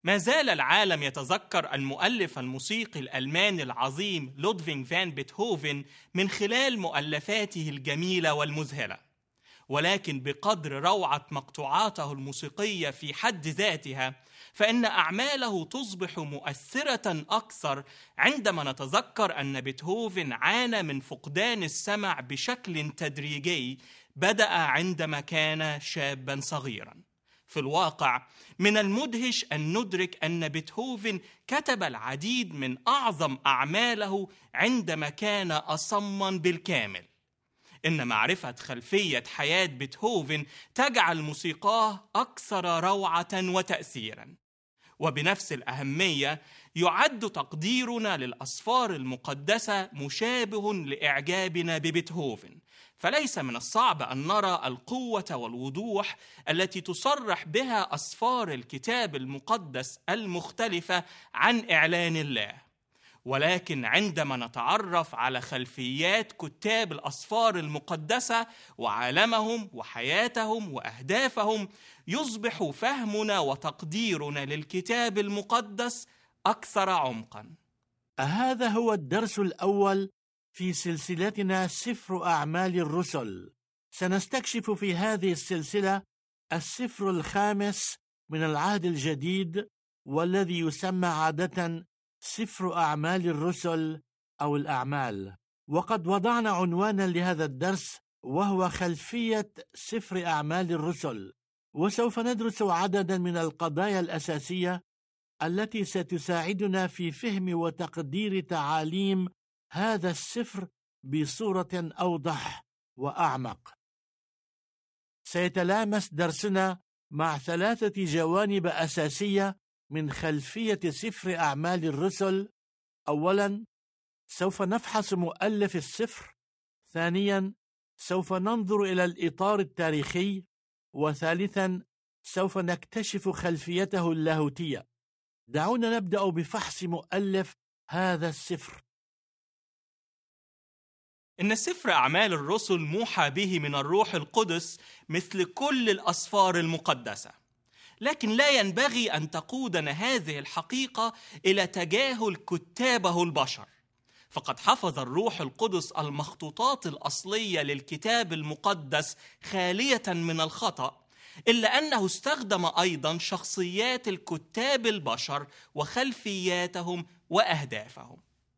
ما زال العالم يتذكر المؤلف الموسيقي الألماني العظيم لودفيغ فان بيتهوفن من خلال مؤلفاته الجميلة والمذهلة، ولكن بقدر روعة مقطوعاته الموسيقية في حد ذاتها، فإن أعماله تصبح مؤثرة أكثر عندما نتذكر أن بيتهوفن عانى من فقدان السمع بشكل تدريجي بدأ عندما كان شابا صغيرا. في الواقع من المدهش أن ندرك أن بيتهوفن كتب العديد من أعظم أعماله عندما كان أصما بالكامل. إن معرفة خلفية حياة بيتهوفن تجعل موسيقاه أكثر روعة وتأثيرا. وبنفس الأهمية يعد تقديرنا للأسفار المقدسة مشابه لإعجابنا ببيتهوفن، فليس من الصعب أن نرى القوة والوضوح التي تصرح بها أسفار الكتاب المقدس المختلفة عن إعلان الله. ولكن عندما نتعرف على خلفيات كتاب الأسفار المقدسة وعالمهم وحياتهم وأهدافهم، يصبح فهمنا وتقديرنا للكتاب المقدس أكثر عمقاً. هذا هو الدرس الأول في سلسلتنا سفر أعمال الرسل. سنستكشف في هذه السلسلة السفر الخامس من العهد الجديد، والذي يسمى عادة سفر أعمال الرسل أو الأعمال. وقد وضعنا عنوانا لهذا الدرس وهو خلفية سفر أعمال الرسل، وسوف ندرس عددا من القضايا الأساسية التي ستساعدنا في فهم وتقدير تعاليم هذا السفر بصورة أوضح وأعمق. سيتلامس درسنا مع 3 جوانب أساسية من خلفية سفر أعمال الرسل. أولاً، سوف نفحص مؤلف السفر. ثانياً، سوف ننظر إلى الإطار التاريخي. وثالثاً، سوف نكتشف خلفيته اللاهوتية. دعونا نبدأ بفحص مؤلف هذا السفر. إن سفر أعمال الرسل موحى به من الروح القدس مثل كل الأسفار المقدسة، لكن لا ينبغي أن تقودنا هذه الحقيقة إلى تجاهل كتابه البشر، فقد حفظ الروح القدس المخطوطات الأصلية للكتاب المقدس خالية من الخطأ، إلا أنه استخدم أيضا شخصيات الكتاب البشر وخلفياتهم وأهدافهم.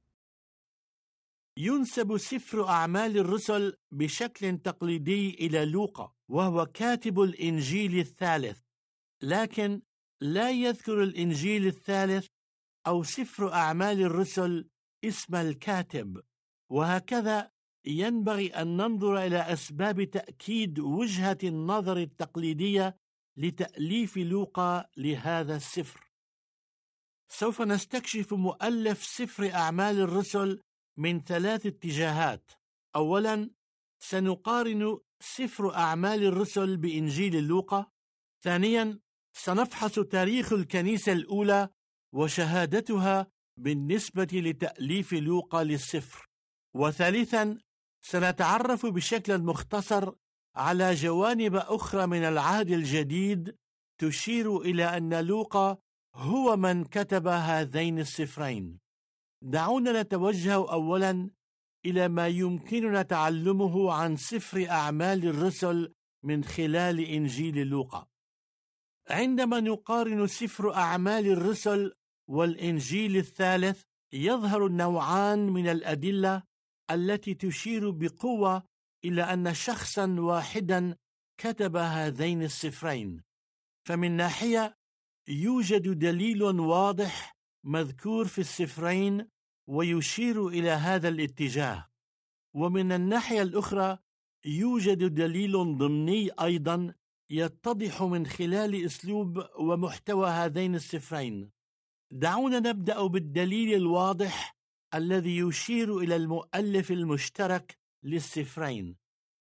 ينسب سفر أعمال الرسل بشكل تقليدي إلى لوقا، وهو كاتب الإنجيل الثالث، لكن لا يذكر الإنجيل الثالث أو سفر أعمال الرسل اسم الكاتب. وهكذا ينبغي أن ننظر إلى أسباب تأكيد وجهة النظر التقليدية لتأليف لوقا لهذا السفر. سوف نستكشف مؤلف سفر أعمال الرسل من 3 اتجاهات. أولاً، سنقارن سفر أعمال الرسل بإنجيل لوقا. ثانياً، سنفحص تاريخ الكنيسة الأولى وشهادتها بالنسبة لتأليف لوقا للسفر. وثالثاً، سنتعرف بشكل مختصر على جوانب أخرى من العهد الجديد تشير إلى أن لوقا هو من كتب هذين السفرين. دعونا نتوجه أولاً إلى ما يمكننا تعلمه عن سفر أعمال الرسل من خلال إنجيل لوقا. عندما نقارن سفر أعمال الرسل والإنجيل الثالث، يظهر نوعان من الأدلة التي تشير بقوة إلى أن شخصاً واحداً كتب هذين السفرين. فمن ناحية يوجد دليل واضح مذكور في السفرين ويشير إلى هذا الاتجاه، ومن الناحية الأخرى يوجد دليل ضمني أيضاً يتضح من خلال أسلوب ومحتوى هذين السفرين. دعونا نبدأ بالدليل الواضح الذي يشير إلى المؤلف المشترك للسفرين.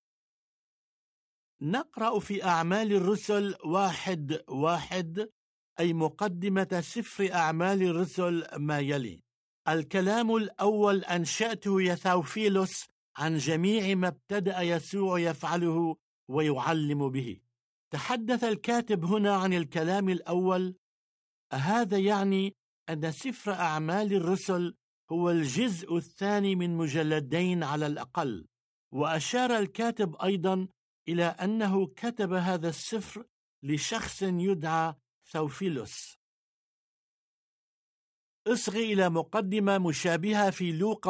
نقرأ في أعمال الرسل 1:1، أي مقدمة سفر أعمال الرسل، ما يلي: الكلام الأول أنشأته يا ثوفيلوس عن جميع ما ابتدأ يسوع يفعله ويعلم به. تحدث الكاتب هنا عن الكلام الأول، هذا يعني أن سفر أعمال الرسل هو الجزء الثاني من مجلدين على الأقل. وأشار الكاتب أيضا إلى أنه كتب هذا السفر لشخص يدعى ثوفيلوس. اصغي إلى مقدمة مشابهة في لوقا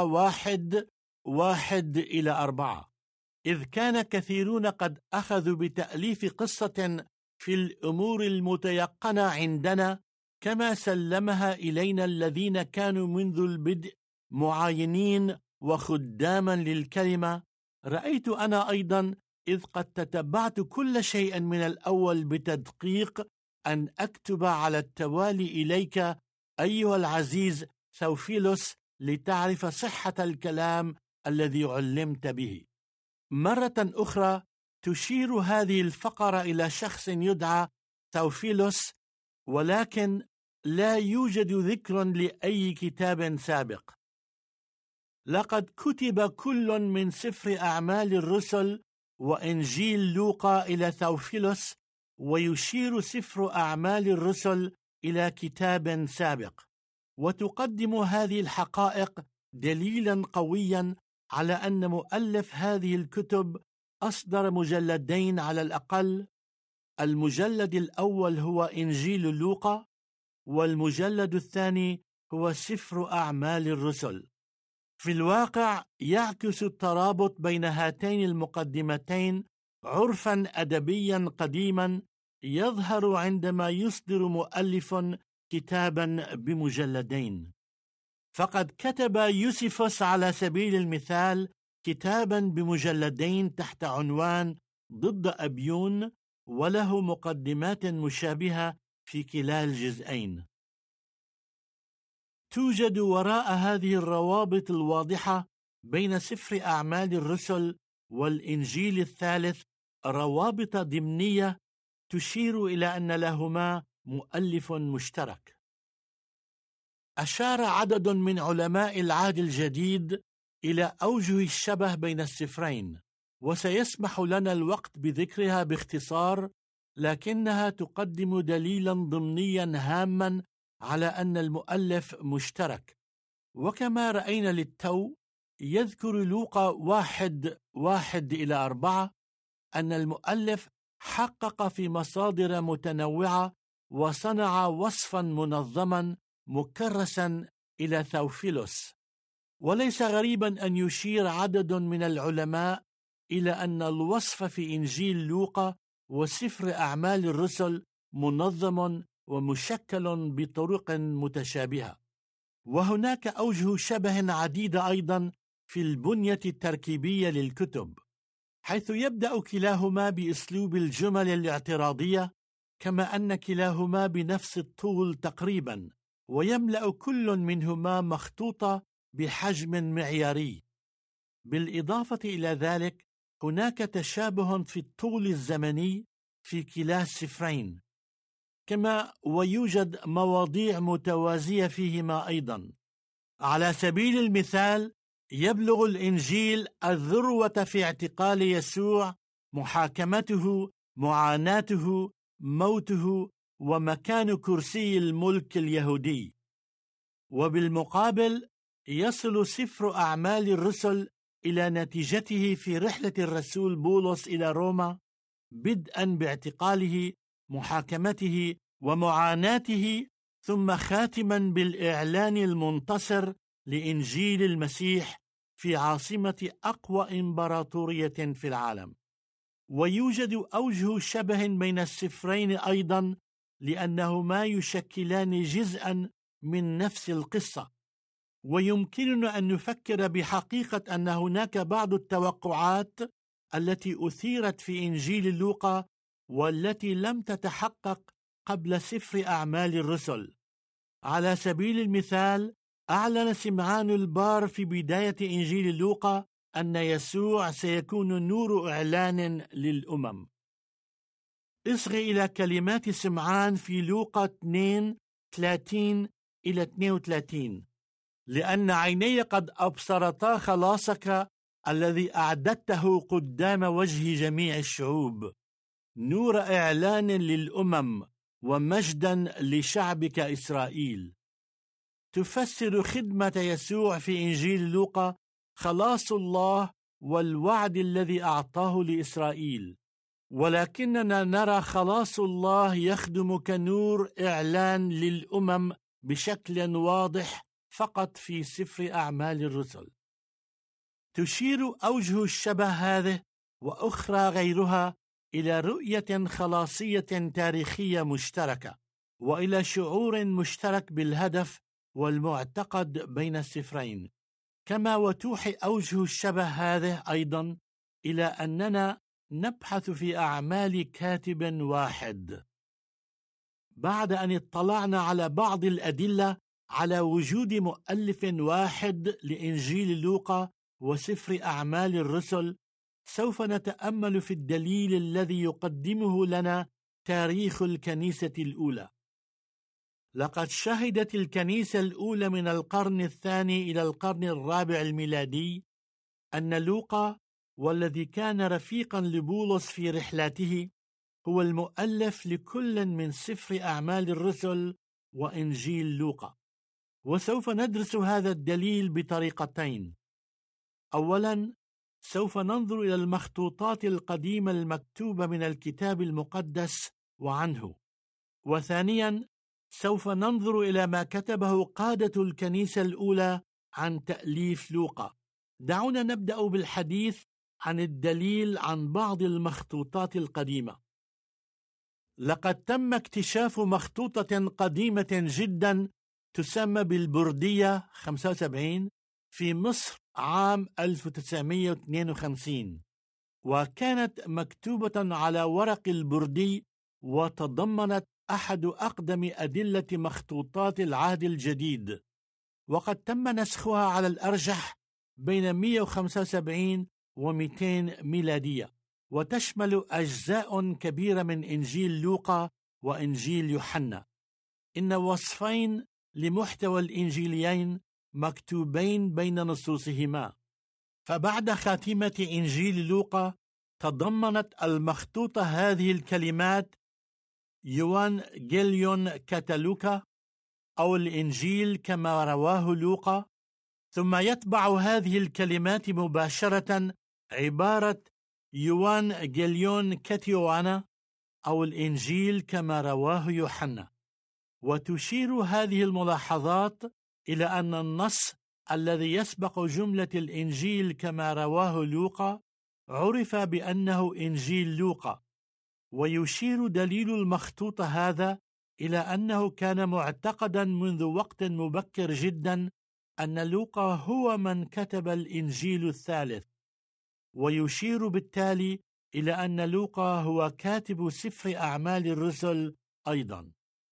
1:1-4. إذ كان كثيرون قد أخذوا بتأليف قصة في الأمور المتيقنة عندنا كما سلمها إلينا الذين كانوا منذ البدء معاينين وخداما للكلمة، رأيت أنا أيضا إذ قد تتبعت كل شيء من الأول بتدقيق أن أكتب على التوالي إليك أيها العزيز ثوفيلوس لتعرف صحة الكلام الذي علمت به. مرة أخرى تشير هذه الفقرة إلى شخص يدعى ثوفيلوس، ولكن لا يوجد ذكر لأي كتاب سابق. لقد كتب كل من سفر أعمال الرسل وإنجيل لوقا إلى ثوفيلوس، ويشير سفر أعمال الرسل إلى كتاب سابق، وتقدم هذه الحقائق دليلا قويا على أن مؤلف هذه الكتب أصدر مجلدين على الأقل. المجلد الأول هو إنجيل لوقا، والمجلد الثاني هو سفر أعمال الرسل. في الواقع يعكس الترابط بين هاتين المقدمتين عرفا أدبيا قديما يظهر عندما يصدر مؤلف كتابا بمجلدين. فقد كتب يوسيفوس على سبيل المثال كتابا بمجلدين تحت عنوان ضد أبيون، وله مقدمات مشابهة في كلا الجزئين. توجد وراء هذه الروابط الواضحة بين سفر أعمال الرسل والإنجيل الثالث روابط ضمنية تشير إلى أن لهما مؤلف مشترك. أشار عدد من علماء العهد الجديد إلى أوجه الشبه بين السفرين، وسيسمح لنا الوقت بذكرها باختصار، لكنها تقدم دليلا ضمنيا هاما على أن المؤلف مشترك. وكما رأينا للتو، يذكر لوقا 1:1-4 أن المؤلف حقق في مصادر متنوعة وصنع وصفا منظما مكرسا إلى ثوفيلوس. وليس غريبا أن يشير عدد من العلماء إلى أن الوصف في إنجيل لوقا وسفر أعمال الرسل منظم ومشكل بطرق متشابهة. وهناك أوجه شبه عديدة أيضا في البنية التركيبية للكتب، حيث يبدأ كلاهما بأسلوب الجمل الاعتراضية، كما أن كلاهما بنفس الطول تقريبا، ويملأ كل منهما مخطوطة بحجم معياري. بالإضافة إلى ذلك هناك تشابه في الطول الزمني في كلا السفرين، كما ويوجد مواضيع متوازية فيهما أيضا. على سبيل المثال يبلغ الإنجيل الذروة في اعتقال يسوع، محاكمته، معاناته، موته، ومكان كرسي الملك اليهودي. وبالمقابل يصل سفر أعمال الرسل إلى نتيجته في رحلة الرسول بولس إلى روما، بدءا باعتقاله، محاكمته، ومعاناته، ثم خاتما بالإعلان المنتصر لإنجيل المسيح في عاصمة أقوى إمبراطورية في العالم. ويوجد أوجه شبه بين السفرين أيضا، لأنهما يشكلان جزءا من نفس القصة. ويمكننا أن نفكر بحقيقة أن هناك بعض التوقعات التي أثيرت في إنجيل لوقا والتي لم تتحقق قبل سفر أعمال الرسل. على سبيل المثال أعلن سمعان البار في بداية إنجيل لوقا أن يسوع سيكون نور إعلان للأمم. اصغي إلى كلمات سمعان في لوقا 2:30-32: لأن عيني قد أبصرتا خلاصك الذي أعددته قدام وجه جميع الشعوب، نور إعلان للأمم ومجدا لشعبك إسرائيل. تفسر خدمة يسوع في إنجيل لوقا خلاص الله والوعد الذي أعطاه لإسرائيل، ولكننا نرى خلاص الله يخدم كنور إعلان للأمم بشكل واضح فقط في سفر أعمال الرسل. تشير أوجه الشبه هذه وأخرى غيرها إلى رؤية خلاصية تاريخية مشتركة، وإلى شعور مشترك بالهدف والمعتقد بين السفرين، كما وتوحي أوجه الشبه هذه أيضا إلى أننا نبحث في أعمال كاتب واحد. بعد أن اطلعنا على بعض الأدلة على وجود مؤلف واحد لإنجيل لوقا وسفر أعمال الرسل، سوف نتأمل في الدليل الذي يقدمه لنا تاريخ الكنيسة الأولى. لقد شهدت الكنيسة الأولى من القرن الثاني إلى القرن الرابع الميلادي أن لوقا، والذي كان رفيقا لبولس في رحلاته، هو المؤلف لكل من سفر أعمال الرسل وإنجيل لوقا. وسوف ندرس هذا الدليل بطريقتين. أولا، سوف ننظر إلى المخطوطات القديمة المكتوبة من الكتاب المقدس وعنه. وثانيا، سوف ننظر إلى ما كتبه قادة الكنيسة الأولى عن تأليف لوقا. دعونا نبدأ بالحديث عن الدليل عن بعض المخطوطات القديمة. لقد تم اكتشاف مخطوطة قديمة جدا تسمى بالبردية 75 في مصر عام 1952، وكانت مكتوبة على ورق البردي، وتضمنت أحد أقدم أدلة مخطوطات العهد الجديد، وقد تم نسخها على الأرجح بين 175 و200 ميلادية، وتشمل أجزاء كبيرة من إنجيل لوقا وإنجيل يوحنا. إن وصفين لمحتوى الإنجيليين مكتوبين بين نصوصهما. فبعد خاتمة إنجيل لوقا تضمنت المخطوطة هذه الكلمات: يوانجيليون كاتالوكا، أو الإنجيل كما رواه لوقا. ثم يتبع هذه الكلمات مباشرة عبارة يوانجيليون كاتيوانا، أو الإنجيل كما رواه يوحنا. وتشير هذه الملاحظات إلى أن النص الذي يسبق جملة الإنجيل كما رواه لوقا عرف بأنه إنجيل لوقا. ويشير دليل المخطوطة هذا إلى أنه كان معتقدا منذ وقت مبكر جدا أن لوقا هو من كتب الإنجيل الثالث، ويشير بالتالي إلى أن لوقا هو كاتب سفر أعمال الرسل أيضا.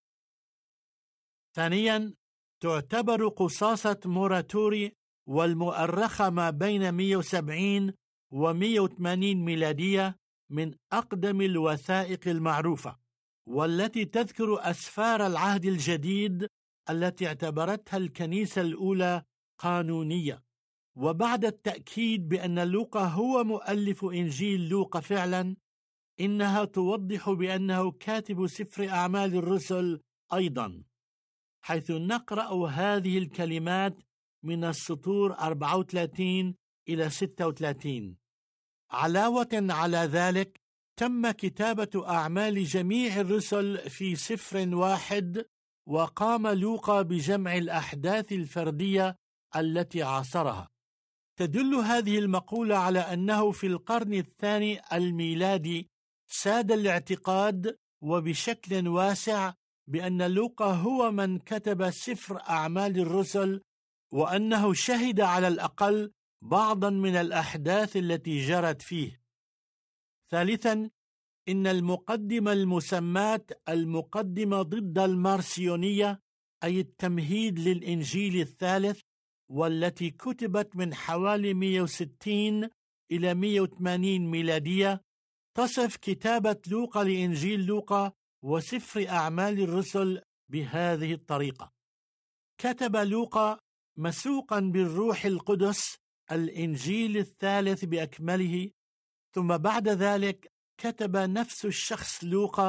ثانيا، تعتبر قصاصة موراتوري والمؤرخة ما بين 170 و180 ميلادية من أقدم الوثائق المعروفة، والتي تذكر أسفار العهد الجديد التي اعتبرتها الكنيسة الأولى قانونية. وبعد التأكيد بأن لوقا هو مؤلف إنجيل لوقا فعلا، إنها توضح بأنه كاتب سفر أعمال الرسل أيضا، حيث نقرأ هذه الكلمات من السطور 34 إلى 36. علاوة على ذلك، تم كتابة أعمال جميع الرسل في سفر واحد، وقام لوقا بجمع الأحداث الفردية التي عاصرها. تدل هذه المقولة على أنه في القرن الثاني الميلادي ساد الاعتقاد وبشكل واسع بأن لوقا هو من كتب سفر أعمال الرسل، وأنه شهد على الأقل بعضا من الأحداث التي جرت فيه. ثالثا، إن المقدمة المسماة المقدمة ضد المارسيونية، أي التمهيد للإنجيل الثالث، والتي كتبت من حوالي 160 إلى 180 ميلادية، تصف كتابة لوقا لإنجيل لوقا وسفر أعمال الرسل بهذه الطريقة: كتب لوقا مسوقا بالروح القدس الإنجيل الثالث بأكمله، ثم بعد ذلك كتب نفس الشخص لوقا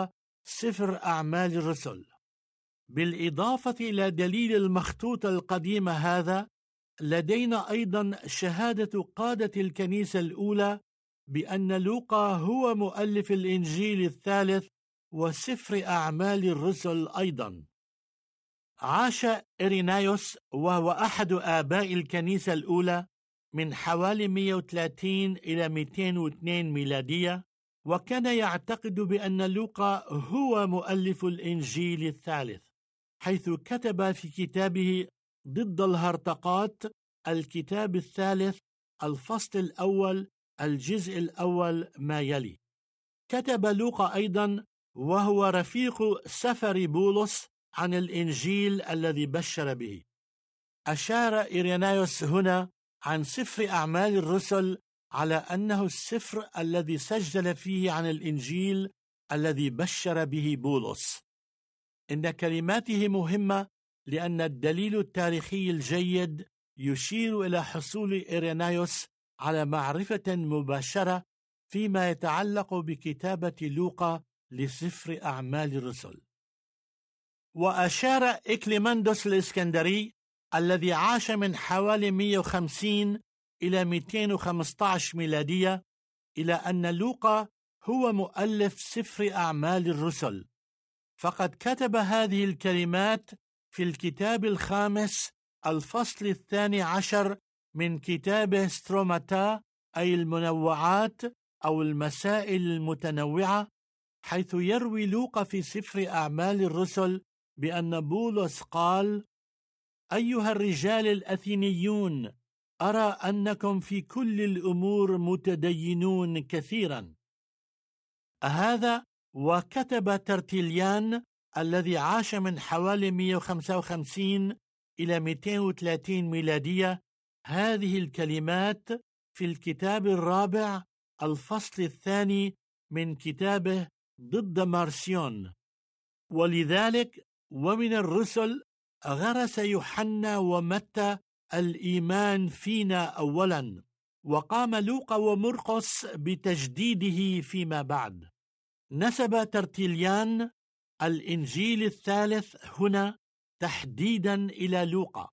سفر أعمال الرسل. بالإضافة إلى دليل المخطوط القديم هذا، لدينا أيضا شهادة قادة الكنيسة الأولى بأن لوقا هو مؤلف الإنجيل الثالث وسفر أعمال الرسل أيضا. عاش إيرينايوس وهو أحد آباء الكنيسة الأولى من حوالي 130 إلى 202 ميلادية، وكان يعتقد بأن لوقا هو مؤلف الإنجيل الثالث، حيث كتب في كتابه ضد الهرطقات الكتاب الثالث الفصل الأول الجزء الأول ما يلي. كتب لوقا أيضا وهو رفيق سفر بولس عن الإنجيل الذي بشر به. أشار إيرينايوس هنا عن سفر أعمال الرسل على أنه السفر الذي سجل فيه عن الإنجيل الذي بشر به بولس. إن كلماته مهمة لأن الدليل التاريخي الجيد يشير إلى حصول إيرينايوس على معرفة مباشرة فيما يتعلق بكتابة لوقا لسفر أعمال الرسل. وأشار إكليماندوس الإسكندري الذي عاش من حوالي 150 إلى 215 ميلادية إلى أن لوقا هو مؤلف سفر أعمال الرسل، فقد كتب هذه الكلمات في الكتاب الخامس الفصل 12 من كتاب ستروماتا، أي المنوعات أو المسائل المتنوعة، حيث يروي لوقا في سفر أعمال الرسل بأن بولس قال: أيها الرجال الأثينيون، أرى أنكم في كل الأمور متدينون كثيرا. هذا وكتب ترتيليان الذي عاش من حوالي 155 إلى 230 ميلادية هذه الكلمات في الكتاب الرابع الفصل الثاني من كتابه ضد مارسيون. ولذلك ومن الرسل غرس يوحنا ومتى الإيمان فينا أولا، وقام لوقا ومرقس بتجديده فيما بعد. نسب ترتيليان الإنجيل الثالث هنا تحديدا إلى لوقا.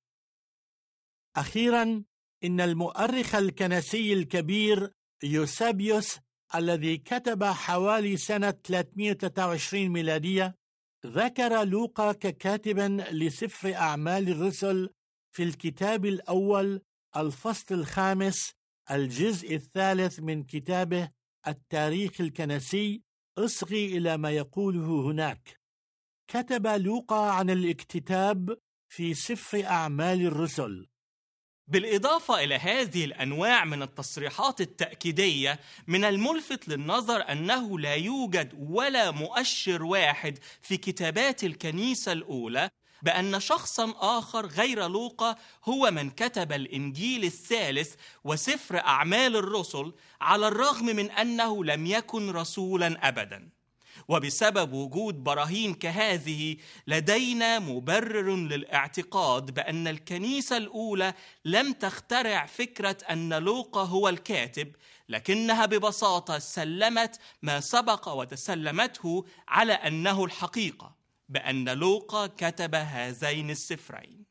أخيرا، إن المؤرخ الكنسي الكبير يوسابيوس الذي كتب حوالي سنة 323 ميلادية ذكر لوقا ككاتبا لسفر أعمال الرسل في الكتاب الأول الفصل الخامس الجزء الثالث من كتابه التاريخ الكنسي. اصغي إلى ما يقوله هناك. كتب لوقا عن الاكتتاب في سفر أعمال الرسل. بالإضافة إلى هذه الأنواع من التصريحات التأكيدية، من الملفت للنظر أنه لا يوجد ولا مؤشر واحد في كتابات الكنيسة الأولى بأن شخصاً آخر غير لوقا هو من كتب الإنجيل الثالث وسفر أعمال الرسل، على الرغم من أنه لم يكن رسولاً أبداً. وبسبب وجود براهين كهذه لدينا مبرر للاعتقاد بأن الكنيسة الأولى لم تخترع فكرة أن لوقا هو الكاتب، لكنها ببساطة سلمت ما سبق وتسلمته على أنه الحقيقة، بأن لوقا كتب هذين السفرين.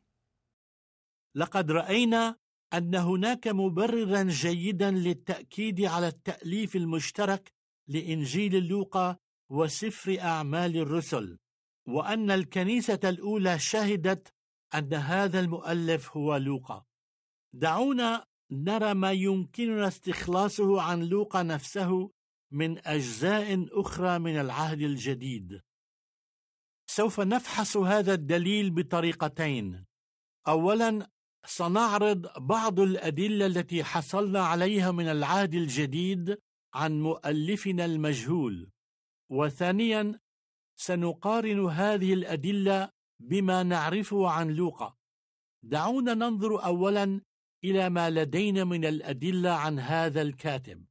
لقد رأينا أن هناك مبررا جيدا للتأكيد على التأليف المشترك لإنجيل لوقا وسفر أعمال الرسل، وأن الكنيسة الأولى شهدت أن هذا المؤلف هو لوقا. دعونا نرى ما يمكننا استخلاصه عن لوقا نفسه من أجزاء أخرى من العهد الجديد. سوف نفحص هذا الدليل بطريقتين. أولا، سنعرض بعض الأدلة التي حصلنا عليها من العهد الجديد عن مؤلفنا المجهول، وثانيا سنقارن هذه الأدلة بما نعرفه عن لوقا. دعونا ننظر أولا إلى ما لدينا من الأدلة عن هذا الكاتب.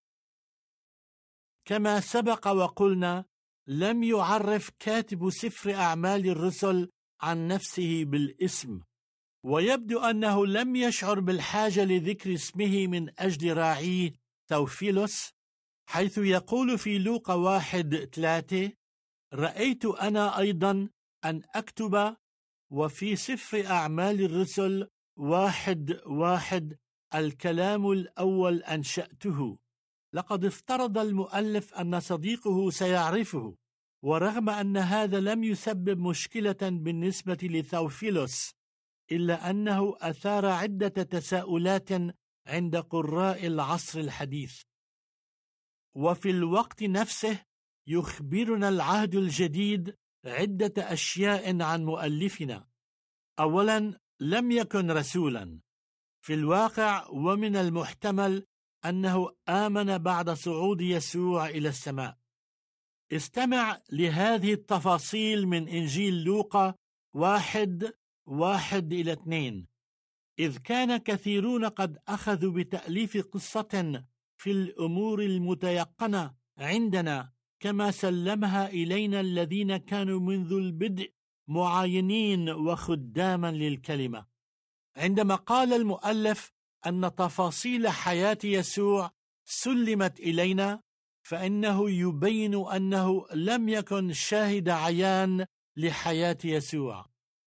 كما سبق وقلنا، لم يعرف كاتب سفر أعمال الرسل عن نفسه بالاسم، ويبدو أنه لم يشعر بالحاجة لذكر اسمه من أجل راعيه ثوفيلوس، حيث يقول في لوقا 1:3: رأيت أنا أيضا أن أكتب وفي سفر أعمال الرسل 1:1 الكلام الأول أنشأته. لقد افترض المؤلف أن صديقه سيعرفه، ورغم أن هذا لم يسبب مشكلة بالنسبة لثوفيلوس، إلا أنه أثار عدة تساؤلات عند قراء العصر الحديث. وفي الوقت نفسه يخبرنا العهد الجديد عدة أشياء عن مؤلفنا. أولا، لم يكن رسولا في الواقع، ومن المحتمل أنه آمن بعد صعود يسوع إلى السماء. استمع لهذه التفاصيل من إنجيل لوقا 1:1-2. إذ كان كثيرون قد أخذوا بتأليف قصة في الأمور المتيقنة عندنا كما سلمها إلينا الذين كانوا منذ البدء معاينين وخداما للكلمة. عندما قال المؤلف أن تفاصيل حياة يسوع سلمت إلينا، فإنه يبين أنه لم يكن شاهد عيان لحياة يسوع.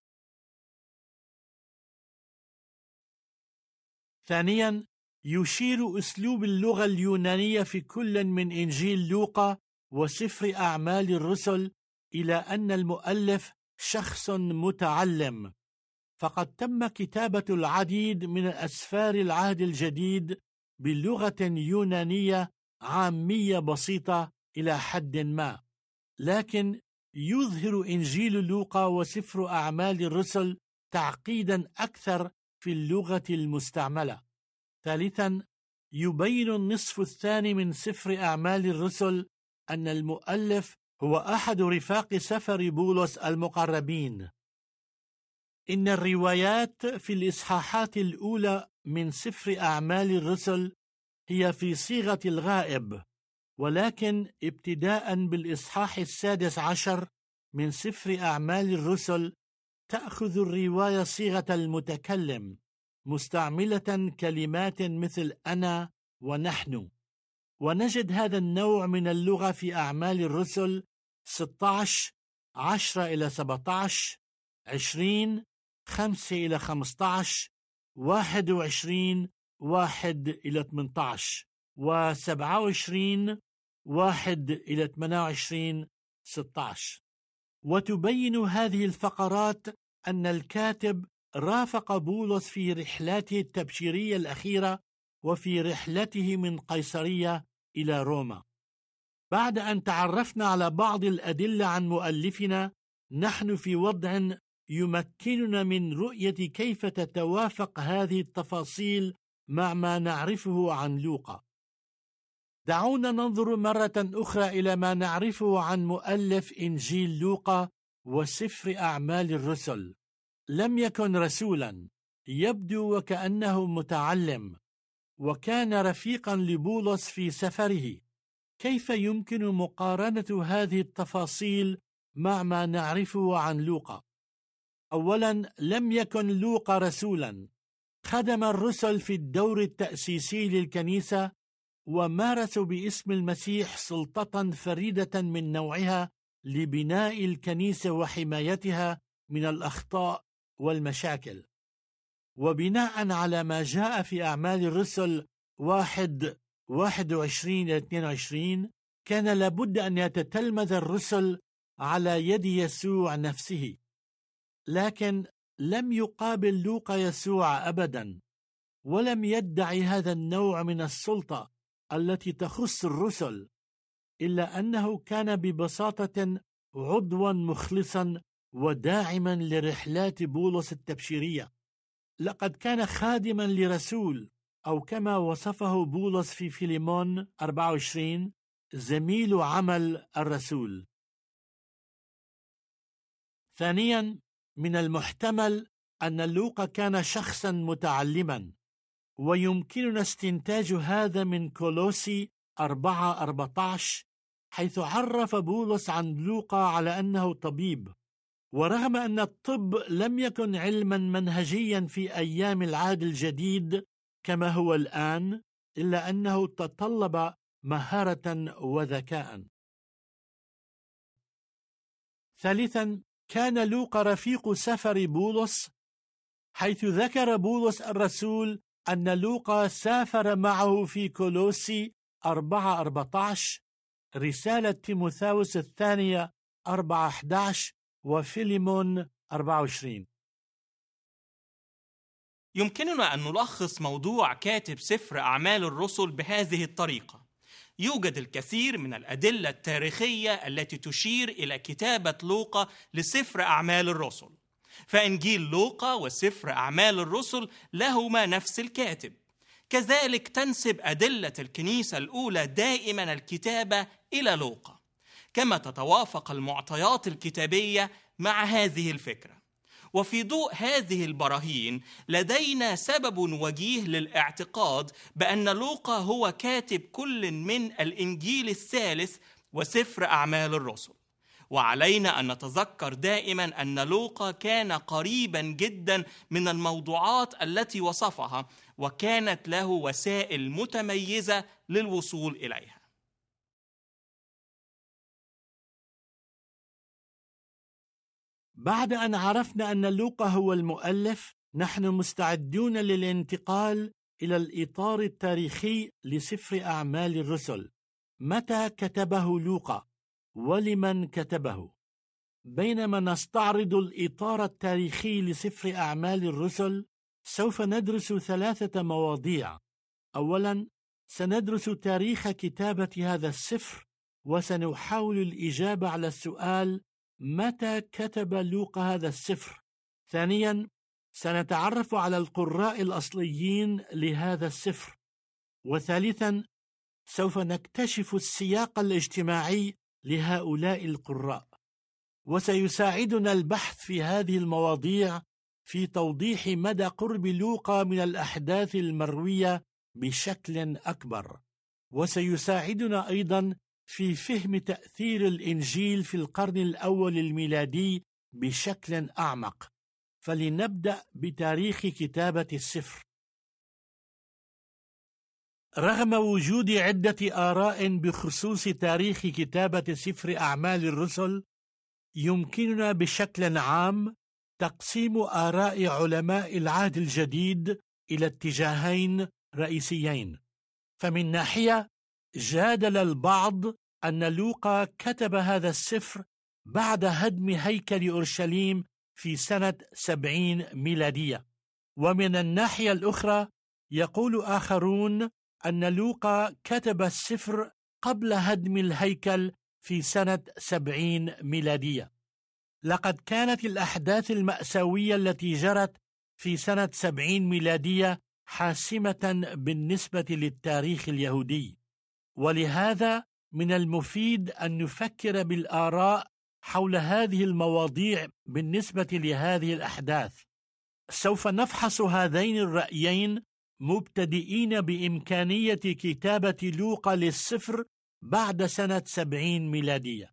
ثانيا، يشير أسلوب اللغة اليونانية في كل من إنجيل لوقا وسفر أعمال الرسل إلى أن المؤلف شخص متعلم، فقد تم كتابة العديد من أسفار العهد الجديد بلغة يونانية عامية بسيطة إلى حد ما، لكن يظهر إنجيل لوقا وسفر أعمال الرسل تعقيدا أكثر في اللغة المستعملة. ثالثا، يبين النصف الثاني من سفر أعمال الرسل أن المؤلف هو أحد رفاق سفر بولس المقربين. إن الروايات في الإصحاحات الأولى من سفر أعمال الرسل هي في صيغة الغائب، ولكن ابتداء بالإصحاح 16 من سفر أعمال الرسل تأخذ الرواية صيغة المتكلم، مستعملة كلمات مثل أنا ونحن. ونجد هذا النوع من اللغة في أعمال الرسل 16 10-17 20 5-15 21 1-18 و27 1-28 16. وتبين هذه الفقرات أن الكاتب رافق بولس في رحلاته التبشيرية الأخيرة وفي رحلته من قيصرية إلى روما. بعد أن تعرفنا على بعض الأدلة عن مؤلفنا، نحن في وضع يمكننا من رؤية كيف تتوافق هذه التفاصيل مع ما نعرفه عن لوقا. دعونا ننظر مرة أخرى إلى ما نعرفه عن مؤلف إنجيل لوقا وسفر أعمال الرسل. لم يكن رسولا، يبدو وكأنه متعلم، وكان رفيقا لبولس في سفره. كيف يمكن مقارنة هذه التفاصيل مع ما نعرفه عن لوقا؟ أولا، لم يكن لوقا رسولا. خدم الرسل في الدور التأسيسي للكنيسة، ومارسوا باسم المسيح سلطة فريدة من نوعها لبناء الكنيسة وحمايتها من الأخطاء والمشاكل. وبناء على ما جاء في أعمال الرسل 1:21-22 كان لابد أن يتتلمذ الرسل على يد يسوع نفسه، لكن لم يقابل لوقا يسوع أبدا، ولم يدعي هذا النوع من السلطة التي تخص الرسل، إلا أنه كان ببساطة عضوا مخلصا وداعما لرحلات بولس التبشيرية. لقد كان خادما لرسول، أو كما وصفه بولس في فيليمون 24 زميل عمل الرسول. ثانيا، من المحتمل أن لوقا كان شخصا متعلما، ويمكننا استنتاج هذا من كولوسي 4:14 حيث عرف بولس عن لوقا على أنه طبيب. ورغم أن الطب لم يكن علما منهجيا في أيام العهد الجديد كما هو الآن، إلا أنه تطلب مهارة وذكاء. ثالثا، كان لوقا رفيق سفر بولس، حيث ذكر بولس الرسول أن لوقا سافر معه في كولوسي 4:14، رسالة تيموثاوس الثانية 4:11، وفيليمون 24. يمكننا أن نلخص موضوع كاتب سفر أعمال الرسل بهذه الطريقة: يوجد الكثير من الأدلة التاريخية التي تشير إلى كتابة لوقا لسفر أعمال الرسل، فإنجيل لوقا وسفر أعمال الرسل لهما نفس الكاتب. كذلك تنسب أدلة الكنيسة الأولى دائما الكتابة إلى لوقا، كما تتوافق المعطيات الكتابية مع هذه الفكرة. وفي ضوء هذه البراهين لدينا سبب وجيه للاعتقاد بأن لوقا هو كاتب كل من الإنجيل الثالث وسفر أعمال الرسل. وعلينا أن نتذكر دائما أن لوقا كان قريبا جدا من الموضوعات التي وصفها، وكانت له وسائل متميزة للوصول إليها. بعد أن عرفنا أن لوقا هو المؤلف، نحن مستعدون للانتقال إلى الإطار التاريخي لسفر أعمال الرسل. متى كتبه لوقا؟ ولمن كتبه؟ بينما نستعرض الإطار التاريخي لسفر أعمال الرسل، سوف ندرس 3 مواضيع. أولاً، سندرس تاريخ كتابة هذا السفر، وسنحاول الإجابة على السؤال: متى كتب لوقا هذا السفر؟ ثانياً، سنتعرف على القراء الأصليين لهذا السفر. وثالثاً، سوف نكتشف السياق الاجتماعي لهؤلاء القراء. وسيساعدنا البحث في هذه المواضيع في توضيح مدى قرب لوقا من الأحداث المروية بشكل أكبر، وسيساعدنا أيضا في فهم تأثير الإنجيل في القرن الأول الميلادي بشكل أعمق. فلنبدأ بتاريخ كتابة السفر. رغم وجود عدة آراء بخصوص تاريخ كتابة سفر أعمال الرسل، يمكننا بشكل عام تقسيم آراء علماء العهد الجديد إلى اتجاهين رئيسيين. فمن ناحية، جادل البعض أن لوقا كتب هذا السفر بعد هدم هيكل أورشليم في سنة 70 ميلادية، ومن الناحية الأخرى يقول آخرون أن لوقا كتب السفر قبل هدم الهيكل في سنة 70 ميلادية. لقد كانت الأحداث المأساوية التي جرت في سنة 70 ميلادية حاسمة بالنسبة للتاريخ اليهودي، ولهذا من المفيد أن نفكر بالآراء حول هذه المواضيع بالنسبة لهذه الأحداث. سوف نفحص هذين الرأيين مبتدئين بإمكانية كتابة لوقا للسفر بعد سنة 70 ميلادية.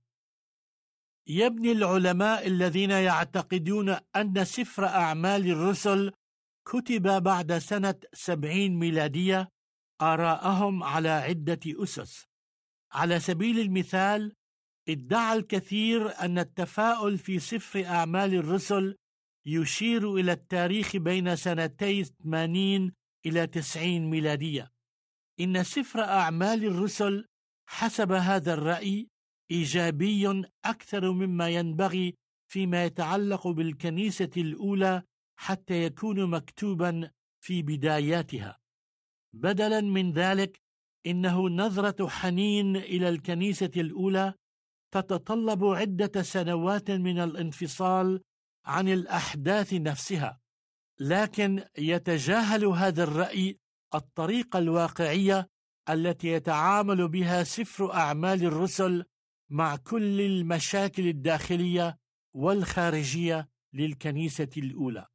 يبني العلماء الذين يعتقدون أن سفر أعمال الرسل كتب بعد سنة 70 ميلادية آراءهم على عدة أسس. على سبيل المثال، ادعى الكثير أن التفاؤل في سفر أعمال الرسل يشير إلى التاريخ بين سنتي 80 إلى 90 ميلادية. إن سفر أعمال الرسل حسب هذا الرأي إيجابي أكثر مما ينبغي فيما يتعلق بالكنيسة الأولى حتى يكون مكتوبا في بداياتها. بدلا من ذلك، إنه نظرة حنين إلى الكنيسة الأولى تتطلب عدة سنوات من الانفصال عن الأحداث نفسها. لكن يتجاهل هذا الرأي الطريقة الواقعية التي يتعامل بها سفر أعمال الرسل مع كل المشاكل الداخلية والخارجية للكنيسة الأولى.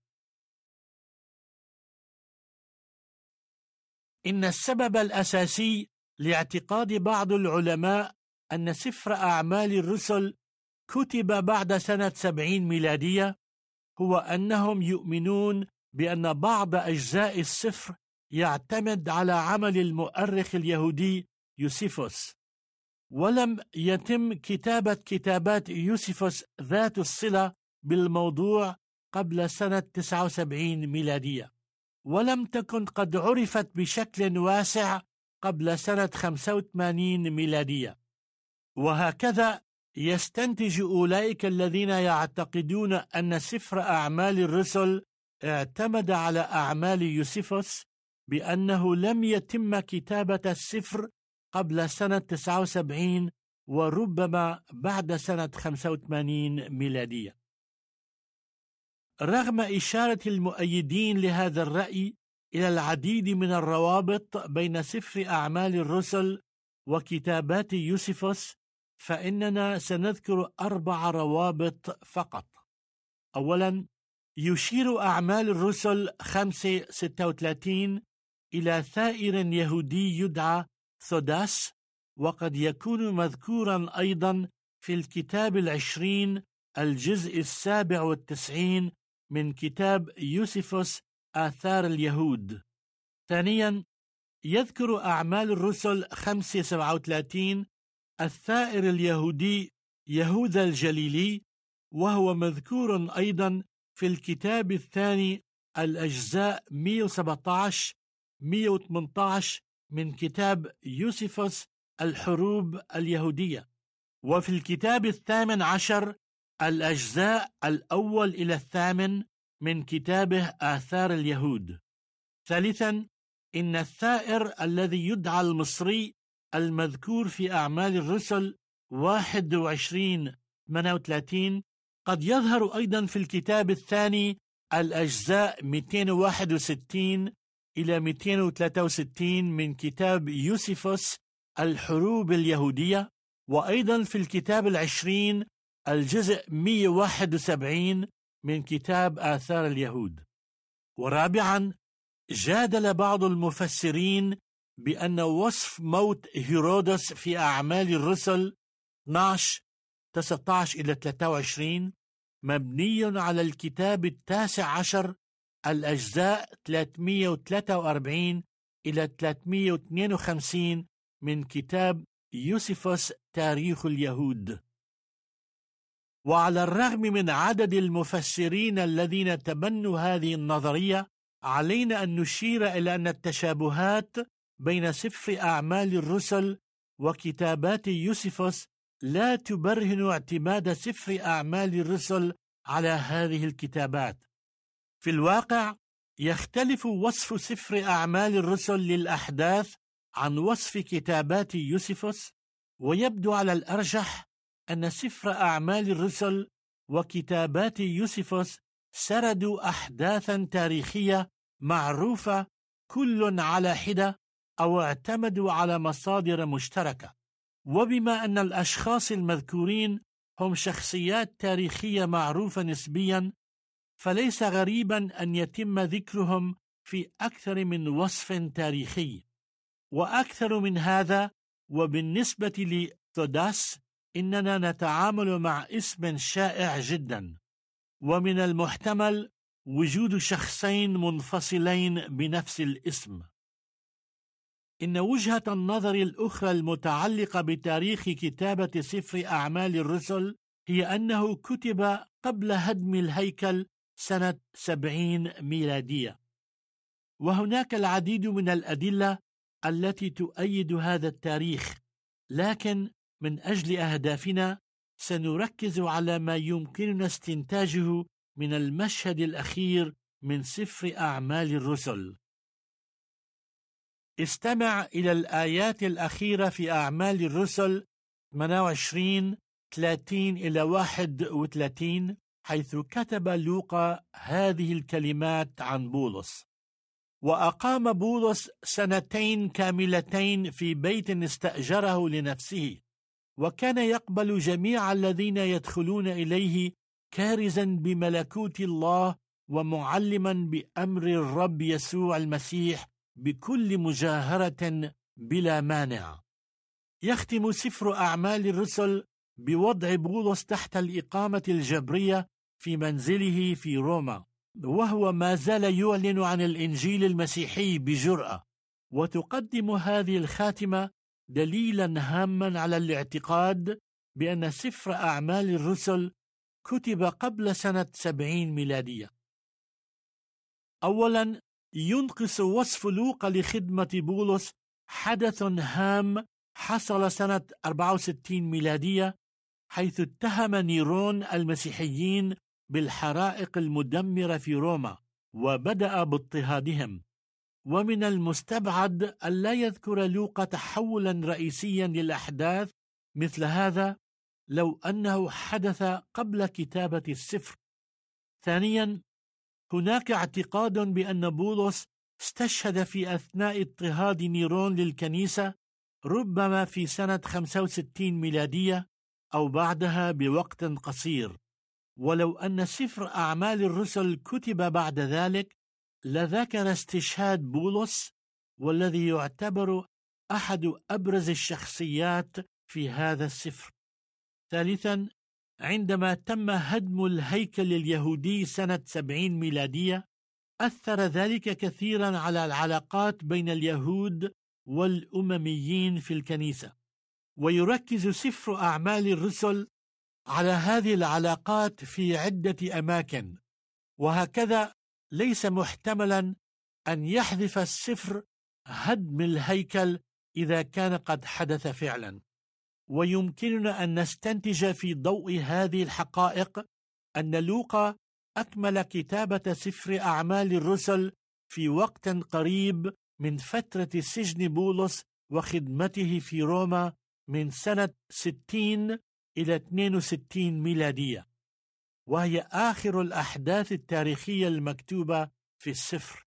إن السبب الأساسي لاعتقاد بعض العلماء أن سفر أعمال الرسل كتب بعد سنة 70 ميلادية هو أنهم يؤمنون بأن بعض أجزاء السفر يعتمد على عمل المؤرخ اليهودي يوسيفوس، ولم يتم كتابة كتابات يوسيفوس ذات الصلة بالموضوع قبل سنة 79 ميلادية، ولم تكن قد عرفت بشكل واسع قبل سنة 85 ميلادية. وهكذا يستنتج أولئك الذين يعتقدون أن سفر أعمال الرسل اعتمد على أعمال يوسيفوس بأنه لم يتم كتابة السفر قبل سنة 79 وربما بعد سنة 85 ميلادية. رغم إشارة المؤيدين لهذا الرأي إلى العديد من الروابط بين سفر أعمال الرسل وكتابات يوسيفوس، فإننا سنذكر 4 روابط فقط. أولا، يشير أعمال الرسل 5:36 إلى ثائر يهودي يدعى ثوداس، وقد يكون مذكورا أيضا في الكتاب 20 الجزء 97 من كتاب يوسيفوس آثار اليهود. ثانيا، يذكر أعمال الرسل 5:37 الثائر اليهودي يهوذا الجليلي، وهو مذكور أيضا في الكتاب الثاني الأجزاء 117-118 من كتاب يوسيفوس الحروب اليهودية، وفي الكتاب 18 الأجزاء 1 إلى 8 من كتابه آثار اليهود. ثالثا، إن الثائر الذي يدعى المصري المذكور في أعمال الرسل 21:38 قد يظهر أيضا في الكتاب الثاني الأجزاء 261 إلى 263 من كتاب يوسيفوس الحروب اليهودية، وأيضا في الكتاب 20 الجزء 171 من كتاب آثار اليهود. ورابعا، جادل بعض المفسرين بأن وصف موت هيرودس في أعمال الرسل 12:19 إلى 23 مبني على الكتاب 19 الأجزاء 343 إلى 352 من كتاب يوسيفوس تاريخ اليهود. وعلى الرغم من عدد المفسرين الذين تبنوا هذه النظرية، علينا أن نشير إلى أن التشابهات بين سفر أعمال الرسل وكتابات يوسيفوس لا تبرهن اعتماد سفر أعمال الرسل على هذه الكتابات. في الواقع، يختلف وصف سفر أعمال الرسل للأحداث عن وصف كتابات يوسيفوس، ويبدو على الأرجح أن سفر أعمال الرسل وكتابات يوسيفوس سردوا أحداثا تاريخية معروفة كل على حدة، أو اعتمدوا على مصادر مشتركة. وبما أن الأشخاص المذكورين هم شخصيات تاريخية معروفة نسبيا، فليس غريبا أن يتم ذكرهم في أكثر من وصف تاريخي. وأكثر من هذا، وبالنسبة لثوداس إننا نتعامل مع اسم شائع جدا، ومن المحتمل وجود شخصين منفصلين بنفس الاسم. إن وجهة النظر الأخرى المتعلقة بتاريخ كتابة سفر أعمال الرسل هي أنه كتب قبل هدم الهيكل سنة 70 ميلادية، وهناك العديد من الأدلة التي تؤيد هذا التاريخ، لكن من أجل أهدافنا سنركز على ما يمكننا استنتاجه من المشهد الأخير من سفر أعمال الرسل. استمع إلى الآيات الأخيرة في أعمال الرسل 28:30 إلى 31، حيث كتب لوقا هذه الكلمات عن بولس: وأقام بولس 2 كاملتين في بيت استأجره لنفسه، وكان يقبل جميع الذين يدخلون إليه، كارزا بملكوت الله ومعلما بأمر الرب يسوع المسيح بكل مجاهرة بلا مانع. يختم سفر أعمال الرسل بوضع بولس تحت الإقامة الجبرية في منزله في روما، وهو ما زال يعلن عن الإنجيل المسيحي بجرأة. وتقدم هذه الخاتمة دليلا هاما على الاعتقاد بأن سفر أعمال الرسل كتب قبل سنة 70 ميلادية. أولا، ينقص وصف لوقا لخدمة بولس حدث هام حصل سنة 64 ميلادية، حيث اتهم نيرون المسيحيين بالحرائق المدمرة في روما وبدأ باضطهادهم. ومن المستبعد ألا يذكر لوقا تحولا رئيسيا للأحداث مثل هذا لو أنه حدث قبل كتابة السفر. ثانيا، هناك اعتقاد بأن بولس استشهد في أثناء اضطهاد نيرون للكنيسة، ربما في سنة 65 ميلادية أو بعدها بوقت قصير. ولو أن سفر أعمال الرسل كتب بعد ذلك لذكر استشهاد بولس، والذي يعتبر أحد أبرز الشخصيات في هذا السفر. ثالثا، عندما تم هدم الهيكل اليهودي سنة 70 ميلادية أثر ذلك كثيرا على العلاقات بين اليهود والأمميين في الكنيسة، ويركز سفر أعمال الرسل على هذه العلاقات في عدة أماكن. وهكذا ليس محتملا أن يحذف السفر هدم الهيكل إذا كان قد حدث فعلا. ويمكننا أن نستنتج في ضوء هذه الحقائق أن لوقا أكمل كتابة سفر أعمال الرسل في وقت قريب من فترة سجن بولس وخدمته في روما من سنة 60 إلى 62 ميلادية، وهي آخر الأحداث التاريخية المكتوبة في السفر.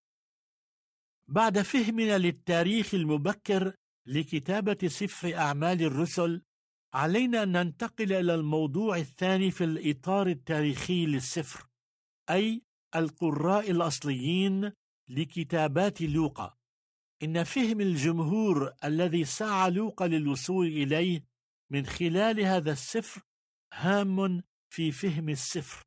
بعد فهمنا للتاريخ المبكر لكتابة سفر أعمال الرسل، علينا أن ننتقل إلى الموضوع الثاني في الإطار التاريخي للسفر، أي القراء الأصليين لكتابات لوقا. إن فهم الجمهور الذي سعى لوقا للوصول إليه من خلال هذا السفر هام في فهم السفر.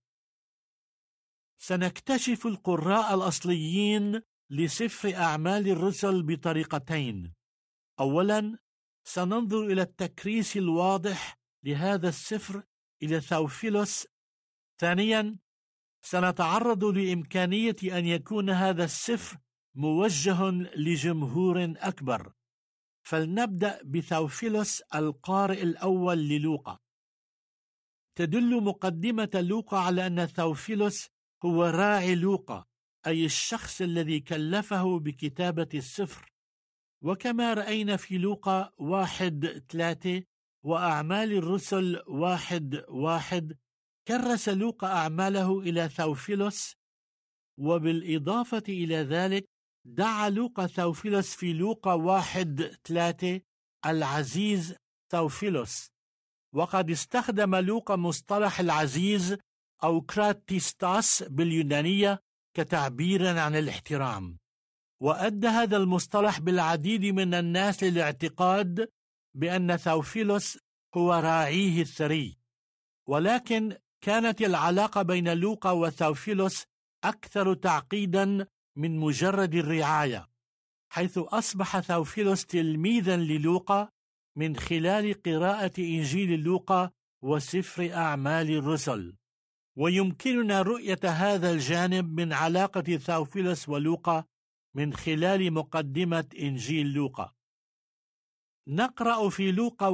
سنكتشف القراء الأصليين لسفر أعمال الرسل بطريقتين. أولا، سننظر إلى التكريس الواضح لهذا السفر إلى ثوفيلوس. ثانيا، سنتعرض لإمكانية أن يكون هذا السفر موجه لجمهور أكبر. فلنبدأ بثوفيلوس القارئ الأول للوقا. تدل مقدمة لوقا على أن ثوفيلوس هو راعي لوقا، أي الشخص الذي كلفه بكتابة السفر. وكما رأينا في لوقا 1:3 وأعمال الرسل 1:1 كرس لوقا أعماله إلى ثوفيلوس. وبالإضافة إلى ذلك دعا لوقا ثوفيلوس في لوقا 1:3 العزيز ثوفيلوس. وقد استخدم لوقا مصطلح العزيز أو كراتيستاس باليونانية كتعبير عن الاحترام. وأدى هذا المصطلح بالعديد من الناس للاعتقاد بأن ثوفيلوس هو راعيه الثري. ولكن كانت العلاقة بين لوقا وثوفيلوس أكثر تعقيدا من مجرد الرعاية، حيث أصبح ثوفيلوس تلميذا للوقا من خلال قراءة إنجيل لوقا وسفر أعمال الرسل. ويمكننا رؤية هذا الجانب من علاقة ثوفيلوس ولوقا من خلال مقدمة إنجيل لوقا. نقرأ في لوقا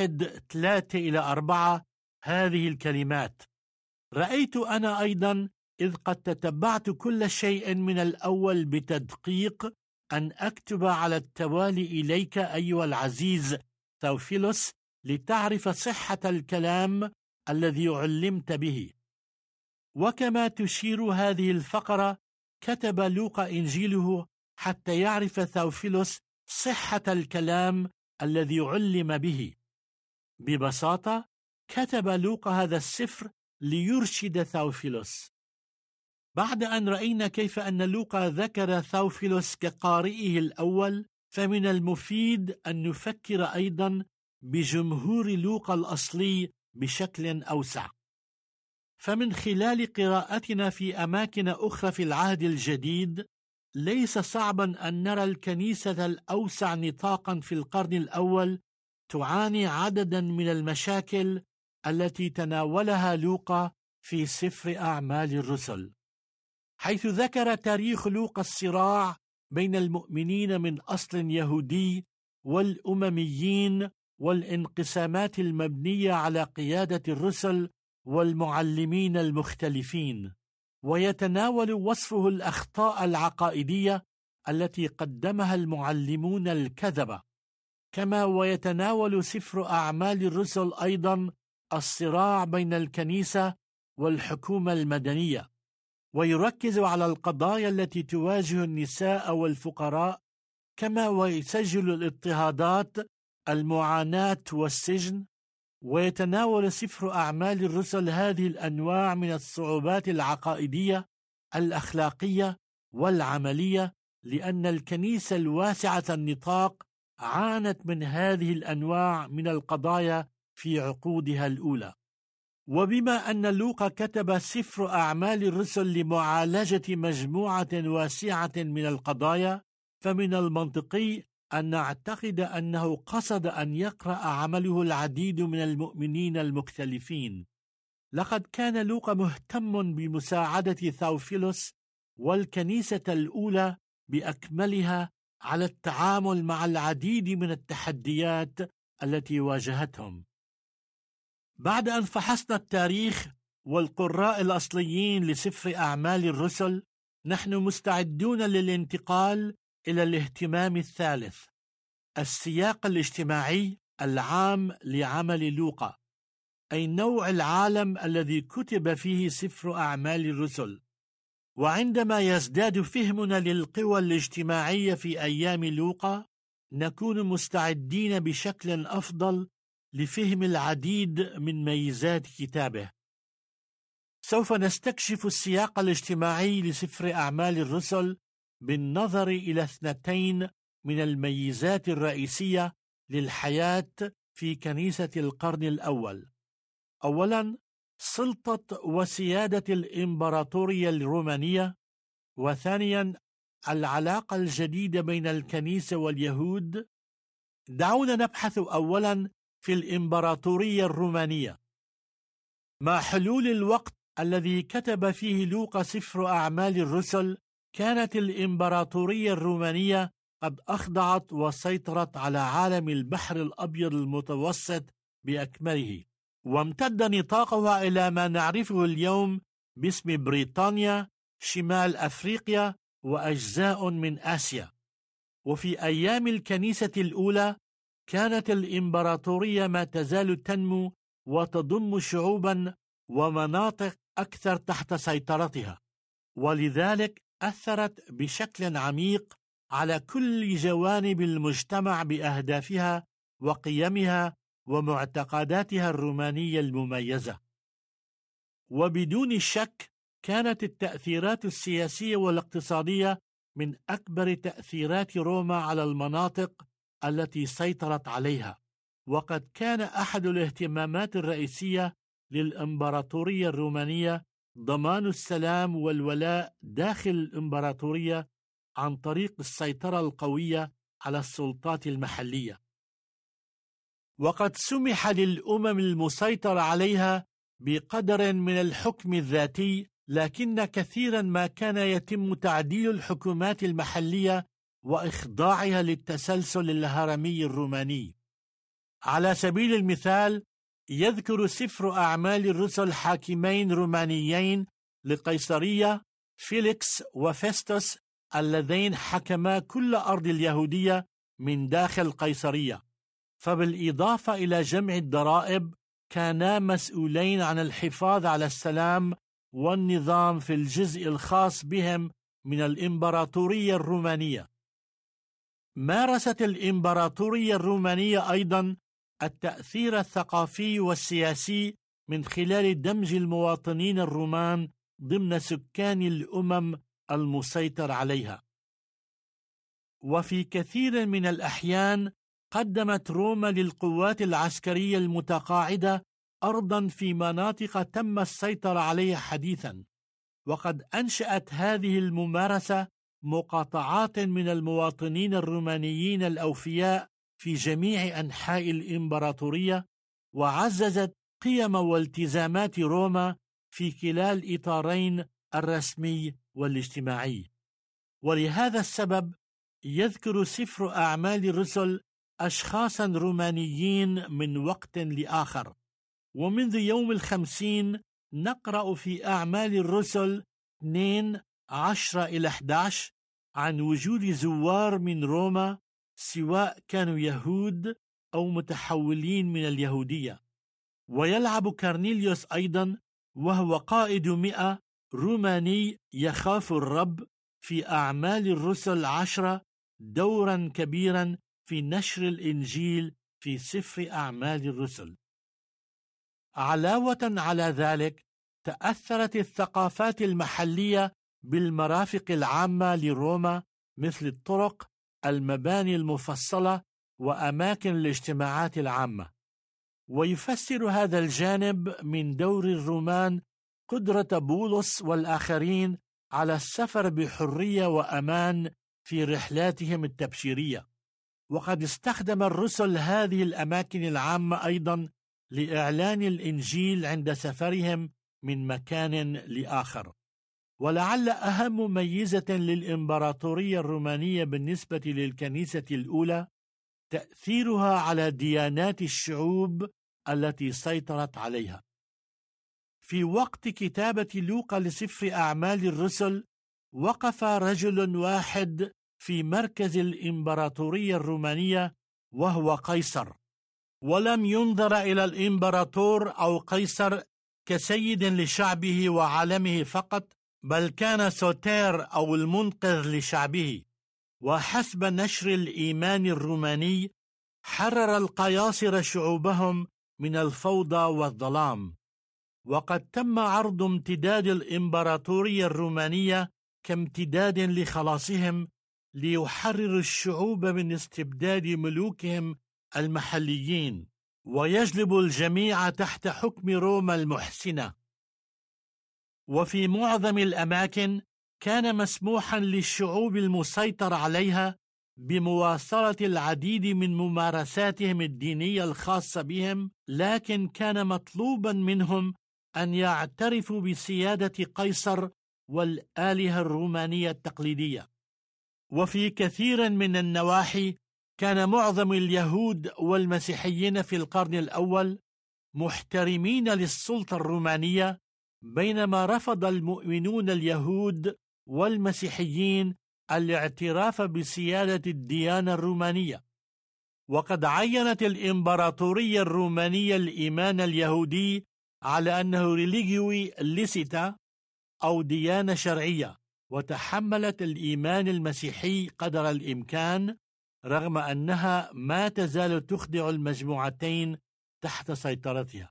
1:3-4 هذه الكلمات: رأيت أنا أيضا إذ قد تتبعت كل شيء من الأول بتدقيق أن أكتب على التوالي إليك أيها العزيز ثوفيلوس لتعرف صحة الكلام الذي علمت به. وكما تشير هذه الفقرة، كتب لوقا إنجيله حتى يعرف ثوفيلوس صحة الكلام الذي علم به. ببساطة، كتب لوقا هذا السفر ليرشد ثوفيلوس. بعد أن رأينا كيف أن لوقا ذكر ثوفيلوس كقارئه الأول، فمن المفيد أن نفكر أيضا بجمهور لوقا الأصلي بشكل أوسع. فمن خلال قراءتنا في أماكن أخرى في العهد الجديد، ليس صعبا أن نرى الكنيسة الأوسع نطاقا في القرن الأول تعاني عددا من المشاكل التي تناولها لوقا في سفر أعمال الرسل، حيث ذكر تاريخ لوقا الصراع بين المؤمنين من أصل يهودي والأمميين والانقسامات المبنية على قيادة الرسل والمعلمين المختلفين، ويتناول وصفه الأخطاء العقائدية التي قدمها المعلمون الكذبة، كما ويتناول سفر أعمال الرسل أيضا الصراع بين الكنيسة والحكومة المدنية، ويركز على القضايا التي تواجه النساء والفقراء، كما ويسجل الاضطهادات، المعاناة والسجن. ويتناول سفر أعمال الرسل هذه الأنواع من الصعوبات العقائدية الأخلاقية والعملية، لأن الكنيسة الواسعة النطاق عانت من هذه الأنواع من القضايا في عقودها الأولى. وبما أن لوقا كتب سفر أعمال الرسل لمعالجة مجموعة واسعة من القضايا، فمن المنطقي أن نعتقد أنه قصد أن يقرأ عمله العديد من المؤمنين المختلفين. لقد كان لوقا مهتم بمساعدة ثوفيلوس والكنيسة الأولى بأكملها على التعامل مع العديد من التحديات التي واجهتهم. بعد أن فحصنا التاريخ والقراء الأصليين لسفر أعمال الرسل، نحن مستعدون للانتقال إلى الاهتمام الثالث، السياق الاجتماعي العام لعمل لوقا، أي نوع العالم الذي كتب فيه سفر أعمال الرسل. وعندما يزداد فهمنا للقوى الاجتماعية في أيام لوقا، نكون مستعدين بشكل أفضل لفهم العديد من ميزات كتابه. سوف نستكشف السياق الاجتماعي لسفر أعمال الرسل بالنظر إلى 2 من الميزات الرئيسية للحياة في كنيسة القرن الأول. أولاً، سلطة وسيادة الإمبراطورية الرومانية، وثانياً العلاقة الجديدة بين الكنيسة واليهود. دعونا نبحث أولاً في الإمبراطورية الرومانية. مع حلول الوقت الذي كتب فيه لوقا سفر أعمال الرسل، كانت الإمبراطورية الرومانية قد أخضعت وسيطرت على عالم البحر الأبيض المتوسط بأكمله، وامتد نطاقها إلى ما نعرفه اليوم باسم بريطانيا، شمال أفريقيا، وأجزاء من آسيا. وفي أيام الكنيسة الأولى كانت الإمبراطورية ما تزال تنمو وتضم شعوبا ومناطق أكثر تحت سيطرتها، ولذلك أثرت بشكل عميق على كل جوانب المجتمع بأهدافها وقيمها ومعتقداتها الرومانية المميزة. وبدون شك كانت التأثيرات السياسية والاقتصادية من أكبر تأثيرات روما على المناطق التي سيطرت عليها، وقد كان أحد الاهتمامات الرئيسية للإمبراطورية الرومانية ضمان السلام والولاء داخل الإمبراطورية عن طريق السيطرة القوية على السلطات المحلية. وقد سمح للأمم المسيطر عليها بقدر من الحكم الذاتي، لكن كثيرا ما كان يتم تعديل الحكومات المحلية وإخضاعها للتسلسل الهرمي الروماني. على سبيل المثال، يذكر سفر أعمال الرسل حاكمين رومانيين لقيصرية، فيليكس وفيستوس، اللذين حكما كل أرض اليهودية من داخل قيصرية، فبالإضافة إلى جمع الضرائب كانا مسؤولين عن الحفاظ على السلام والنظام في الجزء الخاص بهم من الإمبراطورية الرومانية. مارست الإمبراطورية الرومانية أيضا التأثير الثقافي والسياسي من خلال دمج المواطنين الرومان ضمن سكان الأمم المسيطر عليها. وفي كثير من الأحيان قدمت روما للقوات العسكرية المتقاعدة أرضا في مناطق تم السيطرة عليها حديثا، وقد أنشأت هذه الممارسة مقاطعات من المواطنين الرومانيين الأوفياء في جميع أنحاء الإمبراطورية، وعززت قيم والتزامات روما في كلا الإطارين الرسمي والاجتماعي. ولهذا السبب يذكر سفر أعمال الرسل أشخاصا رومانيين من وقت لآخر. ومنذ يوم 50 نقرأ في أعمال الرسل 2:10-11 عن وجود زوار من روما، سواء كانوا يهود أو متحولين من اليهودية. ويلعب كارنيليوس أيضا، وهو قائد 100 روماني يخاف الرب، في أعمال الرسل 10 دورا كبيرا في نشر الإنجيل في سفر أعمال الرسل. علاوة على ذلك، تأثرت الثقافات المحلية بالمرافق العامة لروما، مثل الطرق، المباني المفصلة، وأماكن الاجتماعات العامة. ويفسر هذا الجانب من دور الرومان قدرة بولس والآخرين على السفر بحرية وأمان في رحلاتهم التبشيرية. وقد استخدم الرسل هذه الأماكن العامة أيضا لإعلان الإنجيل عند سفرهم من مكان لآخر. ولعل أهم ميزة للإمبراطورية الرومانية بالنسبة للكنيسة الأولى تأثيرها على ديانات الشعوب التي سيطرت عليها. في وقت كتابة لوقا لسفر أعمال الرسل، وقف رجل واحد في مركز الإمبراطورية الرومانية، وهو قيصر. ولم ينظر إلى الإمبراطور أو قيصر كسيد لشعبه وعالمه فقط، بل كان سوتير أو المنقذ لشعبه. وحسب نشر الإيمان الروماني، حرر القياصرة شعوبهم من الفوضى والظلام. وقد تم عرض امتداد الإمبراطورية الرومانية كامتداد لخلاصهم، ليحرر الشعوب من استبداد ملوكهم المحليين، ويجلب الجميع تحت حكم روما المحسنة. وفي معظم الأماكن كان مسموحا للشعوب المسيطر عليها بمواصلة العديد من ممارساتهم الدينية الخاصة بهم، لكن كان مطلوبا منهم أن يعترفوا بسيادة قيصر والآلهة الرومانية التقليدية. وفي كثير من النواحي كان معظم اليهود والمسيحيين في القرن الأول محترمين للسلطة الرومانية، بينما رفض المؤمنون اليهود والمسيحيين الاعتراف بسيادة الديانة الرومانية. وقد عينت الإمبراطورية الرومانية الإيمان اليهودي على أنه ريليجيوي ليسيتا أو ديانة شرعية، وتحملت الإيمان المسيحي قدر الإمكان، رغم أنها ما تزال تخضع المجموعتين تحت سيطرتها.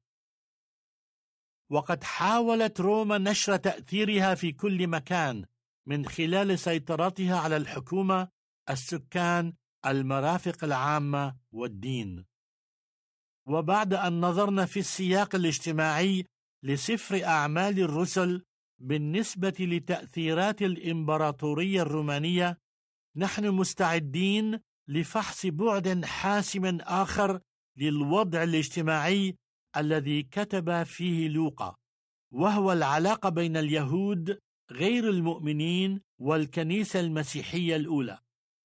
وقد حاولت روما نشر تأثيرها في كل مكان من خلال سيطرتها على الحكومة، السكان، المرافق العامة والدين. وبعد أن نظرنا في السياق الاجتماعي لسفر أعمال الرسل بالنسبة لتأثيرات الإمبراطورية الرومانية، نحن مستعدين لفحص بعد حاسم آخر للوضع الاجتماعي الذي كتب فيه لوقا، وهو العلاقة بين اليهود غير المؤمنين والكنيسة المسيحية الأولى.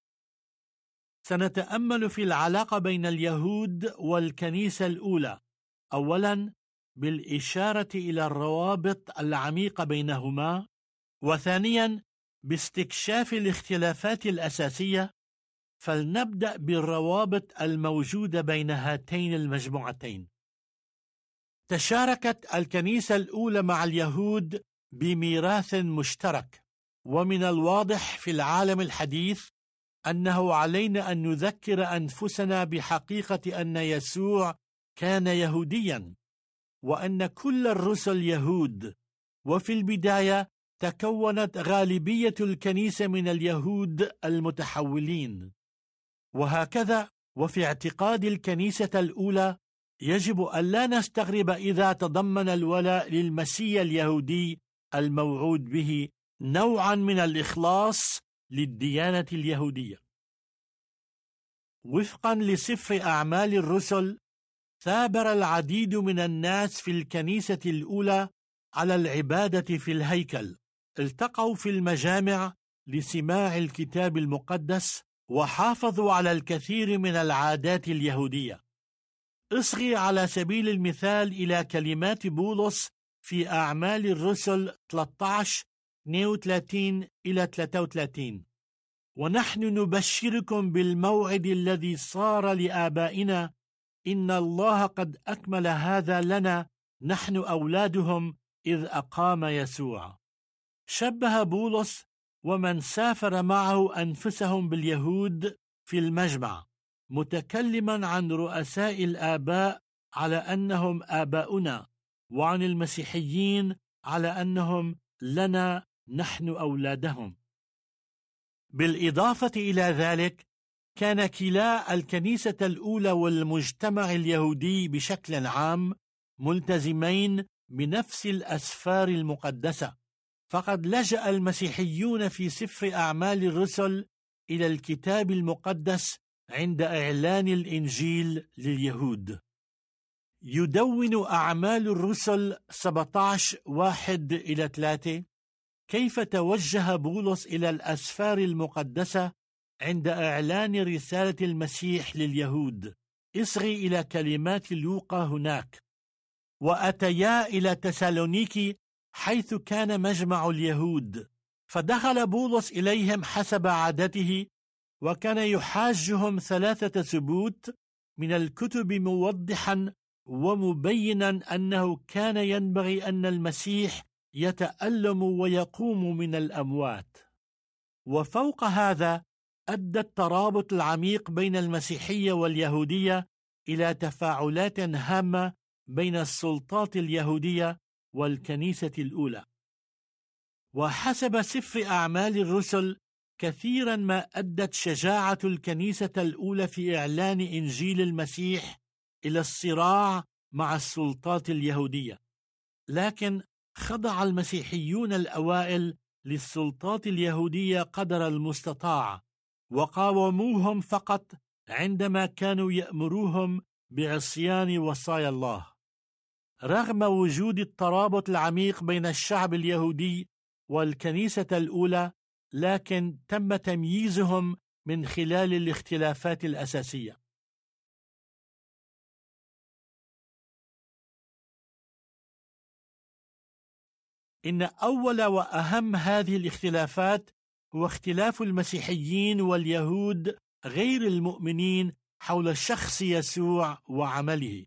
سنتأمل في العلاقة بين اليهود والكنيسة الأولى، أولا بالإشارة إلى الروابط العميقة بينهما، وثانيا باستكشاف الاختلافات الأساسية. فلنبدأ بالروابط الموجودة بين هاتين المجموعتين. تشاركت الكنيسة الأولى مع اليهود بميراث مشترك، ومن الواضح في العالم الحديث أنه علينا أن نذكر أنفسنا بحقيقة أن يسوع كان يهوديا، وأن كل الرسل يهود. وفي البداية تكونت غالبية الكنيسة من اليهود المتحولين، وهكذا وفي اعتقاد الكنيسة الأولى يجب ألا نستغرب إذا تضمن الولاء للمسيح اليهودي الموعود به نوعا من الإخلاص للديانة اليهودية. وفقا لسفر أعمال الرسل، ثابر العديد من الناس في الكنيسة الأولى على العبادة في الهيكل. التقوا في المجامع لسماع الكتاب المقدس، وحافظوا على الكثير من العادات اليهودية. اصغي على سبيل المثال إلى كلمات بولس في أعمال الرسل 13:32-33: ونحن نبشركم بالموعد الذي صار لآبائنا، إن الله قد أكمل هذا لنا نحن أولادهم إذ أقام يسوع. شبه بولس ومن سافر معه أنفسهم باليهود في المجمع، متكلما عن رؤساء الآباء على أنهم آباؤنا، وعن المسيحيين على أنهم لنا نحن أولادهم. بالإضافة إلى ذلك، كان كلا الكنيسة الأولى والمجتمع اليهودي بشكل عام ملتزمين بنفس الأسفار المقدسة، فقد لجأ المسيحيون في سفر أعمال الرسل إلى الكتاب المقدس عند إعلان الإنجيل لليهود. يدون أعمال الرسل 17:1-3 كيف توجه بولس إلى الأسفار المقدسة عند إعلان رسالة المسيح لليهود. اصغي إلى كلمات لوقا هناك: وأتيا إلى تسالونيكي حيث كان مجمع اليهود، فدخل بولس إليهم حسب عادته، وكان يحاجهم 3 ثبوت من الكتب، موضحا ومبينا أنه كان ينبغي أن المسيح يتألم ويقوم من الأموات. وفوق هذا، أدى الترابط العميق بين المسيحية واليهودية إلى تفاعلات هامة بين السلطات اليهودية والكنيسة الأولى. وحسب سفر أعمال الرسل، كثيرا ما أدت شجاعة الكنيسة الأولى في إعلان إنجيل المسيح إلى الصراع مع السلطات اليهودية، لكن خضع المسيحيون الأوائل للسلطات اليهودية قدر المستطاع، وقاوموهم فقط عندما كانوا يأمروهم بعصيان وصايا الله. رغم وجود الترابط العميق بين الشعب اليهودي والكنيسة الأولى، لكن تم تمييزهم من خلال الاختلافات الأساسية. إن أول وأهم هذه الاختلافات هو اختلاف المسيحيين واليهود غير المؤمنين حول شخص يسوع وعمله.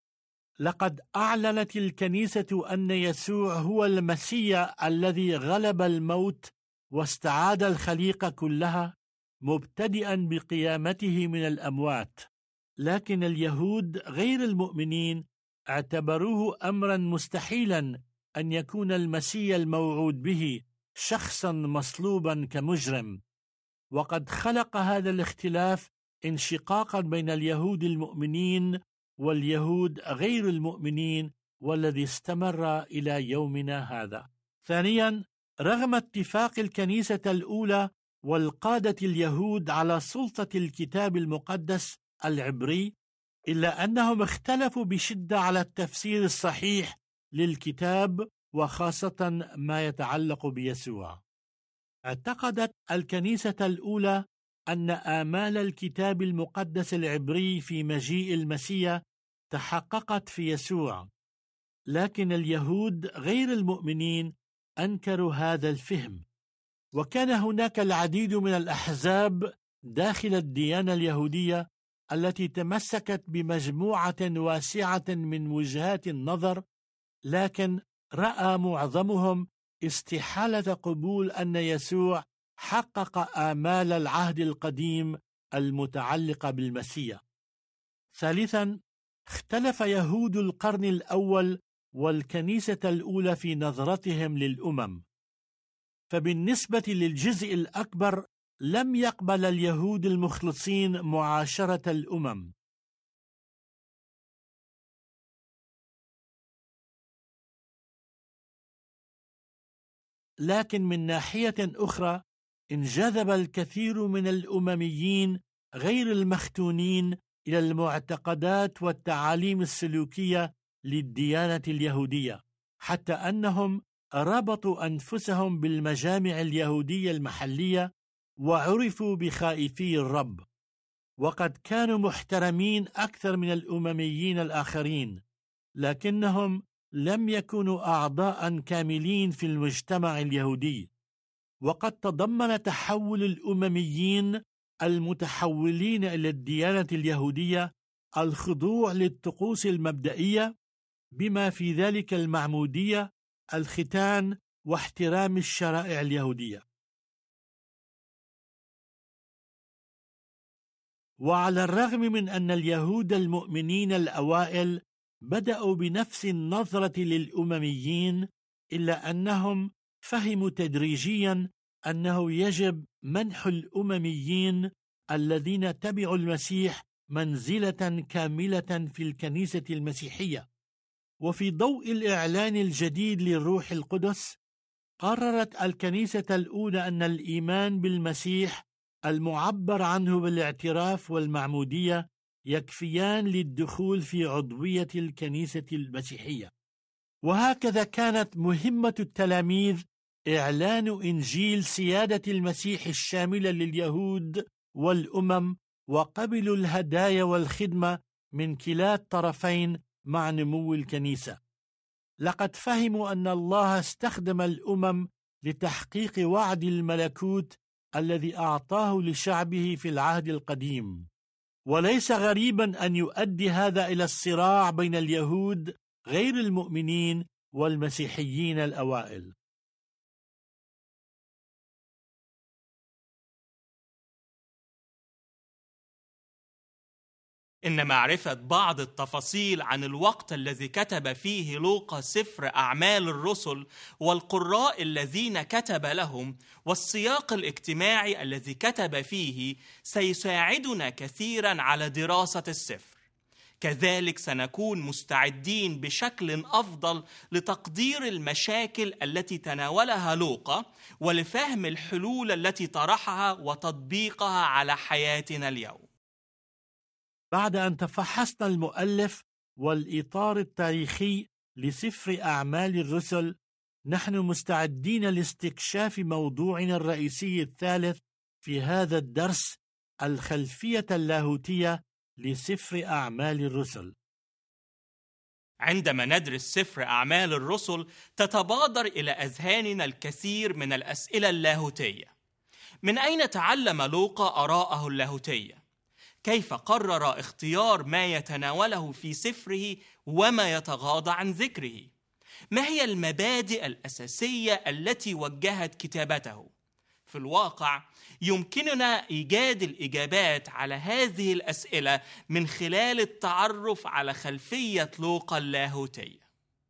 لقد أعلنت الكنيسة أن يسوع هو المسيح الذي غلب الموت واستعاد الخليقة كلها، مبتدئا بقيامته من الأموات، لكن اليهود غير المؤمنين اعتبروه أمرا مستحيلا أن يكون المسيح الموعود به شخصا مصلوبا كمجرم. وقد خلق هذا الاختلاف انشقاقا بين اليهود المؤمنين واليهود غير المؤمنين، والذي استمر إلى يومنا هذا. ثانيا، رغم اتفاق الكنيسة الأولى والقادة اليهود على سلطة الكتاب المقدس العبري، إلا أنهم اختلفوا بشدة على التفسير الصحيح للكتاب، وخاصة ما يتعلق بيسوع. اعتقدت الكنيسة الأولى أن آمال الكتاب المقدس العبري في مجيء المسيح تحققت في يسوع، لكن اليهود غير المؤمنين أنكروا هذا الفهم، وكان هناك العديد من الأحزاب داخل الديانة اليهودية التي تمسكت بمجموعة واسعة من وجهات النظر، لكن رأى معظمهم استحالة قبول أن يسوع حقق آمال العهد القديم المتعلقة بالمسيح. ثالثا، اختلف يهود القرن الأول والكنيسة الأولى في نظرتهم للأمم، فبالنسبة للجزء الأكبر لم يقبل اليهود المخلصين معاشرة الأمم. لكن من ناحية أخرى، انجذب الكثير من الأمميين غير المختونين إلى المعتقدات والتعاليم السلوكية للديانة اليهودية، حتى أنهم ربطوا أنفسهم بالمجامع اليهودية المحلية وعرفوا بخائفي الرب، وقد كانوا محترمين أكثر من الأمميين الآخرين، لكنهم لم يكونوا أعضاء كاملين في المجتمع اليهودي. وقد تضمن تحول الأمميين المتحولين إلى الديانة اليهودية الخضوع للطقوس المبدئية، بما في ذلك المعمودية، الختان، واحترام الشرائع اليهودية. وعلى الرغم من أن اليهود المؤمنين الأوائل بدأوا بنفس النظرة للأمميين، إلا أنهم فهموا تدريجيا أنه يجب منح الأمميين الذين تبعوا المسيح منزلة كاملة في الكنيسة المسيحية. وفي ضوء الإعلان الجديد للروح القدس، قررت الكنيسة الأولى أن الإيمان بالمسيح المعبر عنه بالاعتراف والمعمودية يكفيان للدخول في عضوية الكنيسة المسيحية. وهكذا كانت مهمة التلاميذ إعلان إنجيل سيادة المسيح الشاملة لليهود والأمم، وقبلوا الهدايا والخدمة من كلا الطرفين مع نمو الكنيسة. لقد فهموا أن الله استخدم الأمم لتحقيق وعد الملكوت الذي أعطاه لشعبه في العهد القديم، وليس غريبا أن يؤدي هذا إلى الصراع بين اليهود غير المؤمنين والمسيحيين الأوائل. إن معرفة بعض التفاصيل عن الوقت الذي كتب فيه لوقا سفر أعمال الرسل والقراء الذين كتب لهم والسياق الاجتماعي الذي كتب فيه سيساعدنا كثيرا على دراسة السفر. كذلك سنكون مستعدين بشكل أفضل لتقدير المشاكل التي تناولها لوقا ولفهم الحلول التي طرحها وتطبيقها على حياتنا اليوم. بعد أن تفحصنا المؤلف والإطار التاريخي لسفر أعمال الرسل، نحن مستعدين لاستكشاف موضوعنا الرئيسي الثالث في هذا الدرس، الخلفية اللاهوتية لسفر أعمال الرسل. عندما ندرس سفر أعمال الرسل تتبادر إلى أذهاننا الكثير من الأسئلة اللاهوتية. من أين تعلم لوقا آراءه اللاهوتية؟ كيف قرر اختيار ما يتناوله في سفره وما يتغاضى عن ذكره؟ ما هي المبادئ الأساسية التي وجهت كتابته؟ في الواقع يمكننا إيجاد الإجابات على هذه الأسئلة من خلال التعرف على خلفية لوقا اللاهوتية.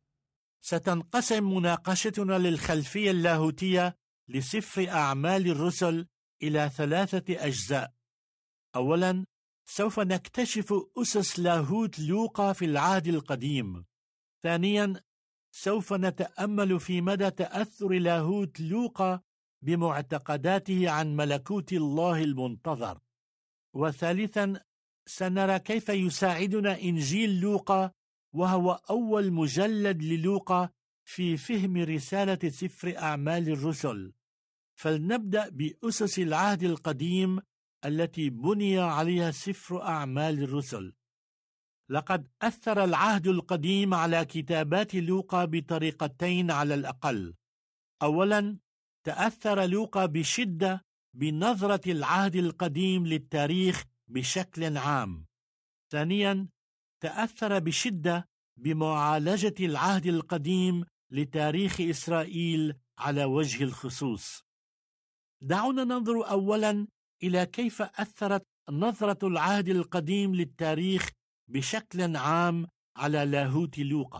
ستنقسم مناقشتنا للخلفية اللاهوتية لسفر أعمال الرسل إلى 3 أجزاء. أولاً، سوف نكتشف أسس لاهوت لوقا في العهد القديم. ثانياً، سوف نتأمل في مدى تأثر لاهوت لوقا بمعتقداته عن ملكوت الله المنتظر. وثالثاً، سنرى كيف يساعدنا إنجيل لوقا، وهو أول مجلد للوقا، في فهم رسالة سفر أعمال الرسل. فلنبدأ بأسس العهد القديم التي بني عليها سفر أعمال الرسل. لقد أثر العهد القديم على كتابات لوقا بطريقتين على الأقل. أولاً، تأثر لوقا بشدة بنظرة العهد القديم للتاريخ بشكل عام. ثانياً، تأثر بشدة بمعالجة العهد القديم لتاريخ إسرائيل على وجه الخصوص. دعونا ننظر أولاً إلى كيف أثرت نظرة العهد القديم للتاريخ بشكل عام على لاهوت لوقا.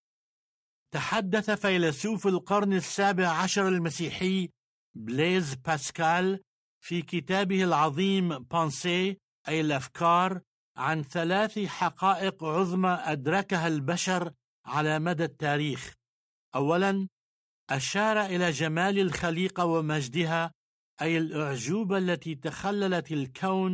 تحدث فيلسوف القرن 17 المسيحي بليز باسكال في كتابه العظيم بانسي، أي الأفكار، عن 3 حقائق عظمى أدركها البشر على مدى التاريخ. أولاً، أشار إلى جمال الخليقة ومجدها، أي الأعجوبة التي تخللت الكون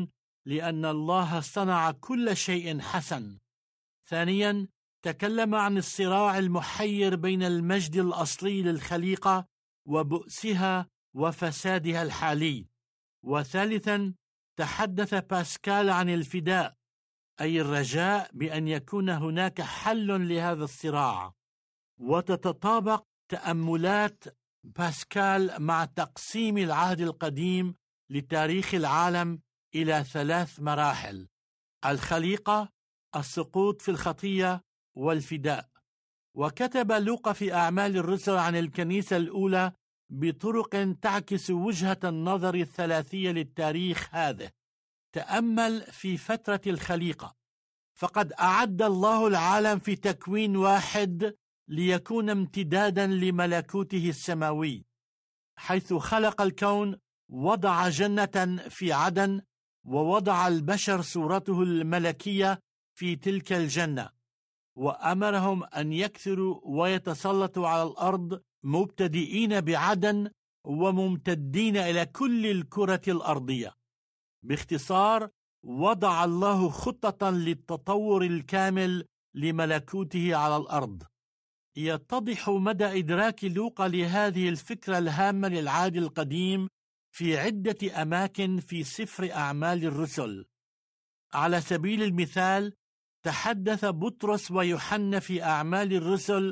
لأن الله صنع كل شيء حسن. ثانياً، تكلم عن الصراع المحير بين المجد الأصلي للخليقة وبؤسها وفسادها الحالي. وثالثاً، تحدث باسكال عن الفداء، أي الرجاء بأن يكون هناك حل لهذا الصراع. وتتطابق تأملات باسكال مع تقسيم العهد القديم لتاريخ العالم إلى 3 مراحل: الخليقة، السقوط في الخطية، والفداء. وكتب لوقا في أعمال الرسل عن الكنيسة الأولى بطرق تعكس وجهة النظر الثلاثية للتاريخ هذا. تأمل في فترة الخليقة، فقد أعد الله العالم في تكوين واحد ليكون امتدادا لملكوته السماوي، حيث خلق الكون، وضع جنة في عدن، ووضع البشر صورته الملكية في تلك الجنة، وأمرهم أن يكثروا ويتسلطوا على الأرض، مبتدئين بعدن وممتدين إلى كل الكرة الأرضية. باختصار، وضع الله خطة للتطور الكامل لملكوته على الأرض. يتضح مدى إدراك لوقا لهذه الفكرة الهامة للعهد القديم في عدة أماكن في سفر أعمال الرسل. على سبيل المثال، تحدث بطرس ويوحنا في أعمال الرسل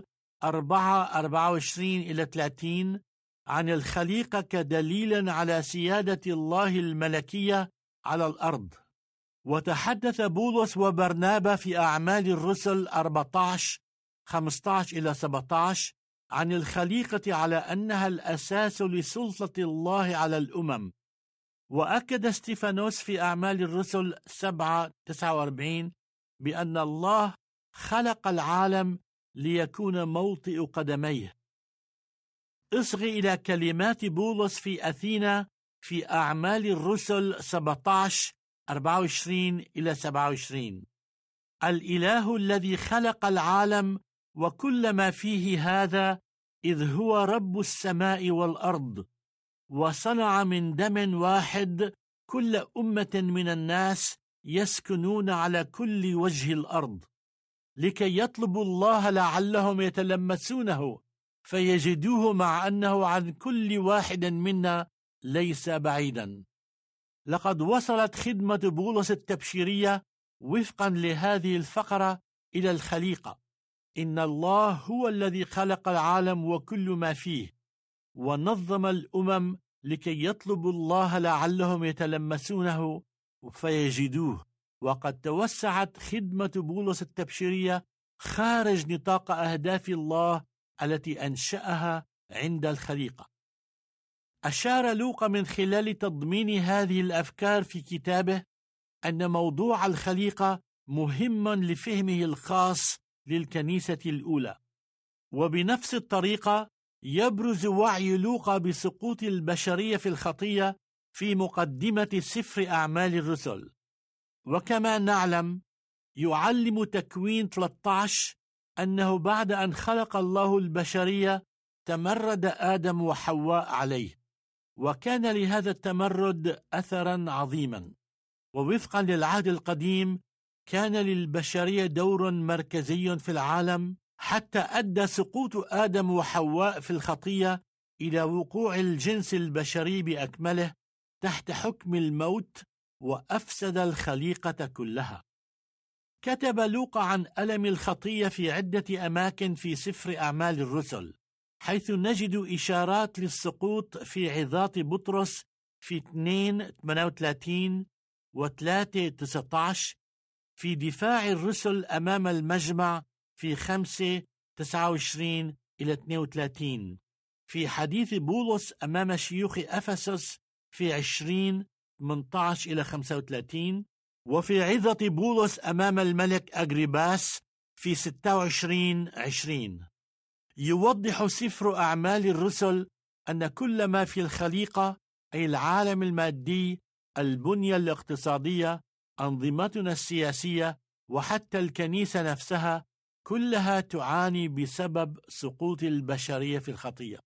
4:24-30 عن الخليقة كدليل على سيادة الله الملكية على الأرض. وتحدث بولس وبرنابا في أعمال الرسل 14:15-17 عن الخليقة على أنها الأساس لسلطة الله على الأمم. وأكد ستيفانوس في أعمال الرسل 7:49 بأن الله خلق العالم ليكون موطئ قدميه. اصغ إلى كلمات بولس في أثينا في أعمال الرسل 17:24-27: الإله الذي خلق العالم وكل ما فيه هذا، إذ هو رب السماء والأرض، وصنع من دم واحد كل أمة من الناس يسكنون على كل وجه الأرض، لكي يطلبوا الله لعلهم يتلمسونه فيجدوه، مع أنه عن كل واحد منا ليس بعيدا. لقد وصلت خدمة بولس التبشيرية وفقا لهذه الفقرة إلى الخليقة. إن الله هو الذي خلق العالم وكل ما فيه، ونظم الأمم لكي يطلبوا الله لعلهم يتلمسونه فيجدوه. وقد توسعت خدمة بولس التبشيرية خارج نطاق أهداف الله التي أنشأها عند الخليقة. أشار لوقا من خلال تضمين هذه الأفكار في كتابه أن موضوع الخليقة مهم لفهمه الخاص للكنيسة الأولى. وبنفس الطريقة يبرز وعي لوقا بسقوط البشرية في الخطية في مقدمة سفر أعمال الرسل. وكما نعلم، يعلم تكوين 13 أنه بعد أن خلق الله البشرية تمرد آدم وحواء عليه، وكان لهذا التمرد أثرا عظيما. ووفقا للعهد القديم، كان للبشرية دور مركزي في العالم، حتى أدى سقوط آدم وحواء في الخطية إلى وقوع الجنس البشري بأكمله تحت حكم الموت، وأفسد الخليقة كلها. كتب لوقا عن ألم الخطية في عدة أماكن في سفر أعمال الرسل، حيث نجد إشارات للسقوط في عظات بطرس في 2:38 و3:19، في دفاع الرسل أمام المجمع في 5:29-32، في حديث بولس أمام شيوخ أفسس في 20:18-35، وفي عظة بولس أمام الملك أغريباس في 26:20. يوضح سفر أعمال الرسل أن كل ما في الخليقة، أي العالم المادي، البنية الاقتصادية، أنظمتنا السياسية، وحتى الكنيسة نفسها، كلها تعاني بسبب سقوط البشرية في الخطية.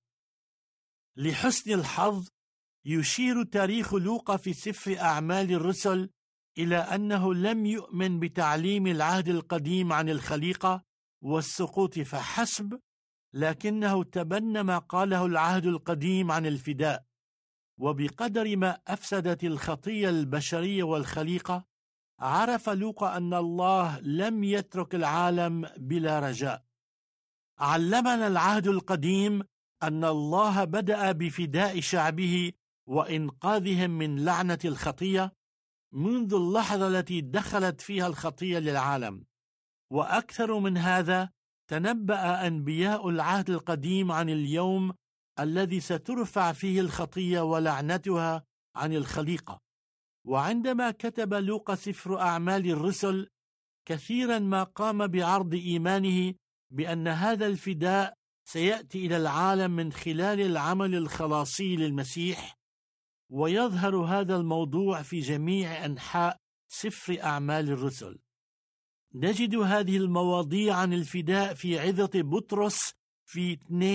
لحسن الحظ، يشير تاريخ لوقا في سفر أعمال الرسل إلى أنه لم يؤمن بتعليم العهد القديم عن الخليقة والسقوط فحسب، لكنه تبنى ما قاله العهد القديم عن الفداء. وبقدر ما أفسدت الخطية البشرية والخليقة، عرف لوقا أن الله لم يترك العالم بلا رجاء. علمنا العهد القديم أن الله بدأ بفداء شعبه وإنقاذهم من لعنة الخطية منذ اللحظة التي دخلت فيها الخطية للعالم. وأكثر من هذا، تنبأ أنبياء العهد القديم عن اليوم الذي سترفع فيه الخطية ولعنتها عن الخليقة. وعندما كتب لوقا سفر أعمال الرسل، كثيرا ما قام بعرض إيمانه بأن هذا الفداء سيأتي إلى العالم من خلال العمل الخلاصي للمسيح. ويظهر هذا الموضوع في جميع أنحاء سفر أعمال الرسل. نجد هذه المواضيع عن الفداء في عظة بطرس في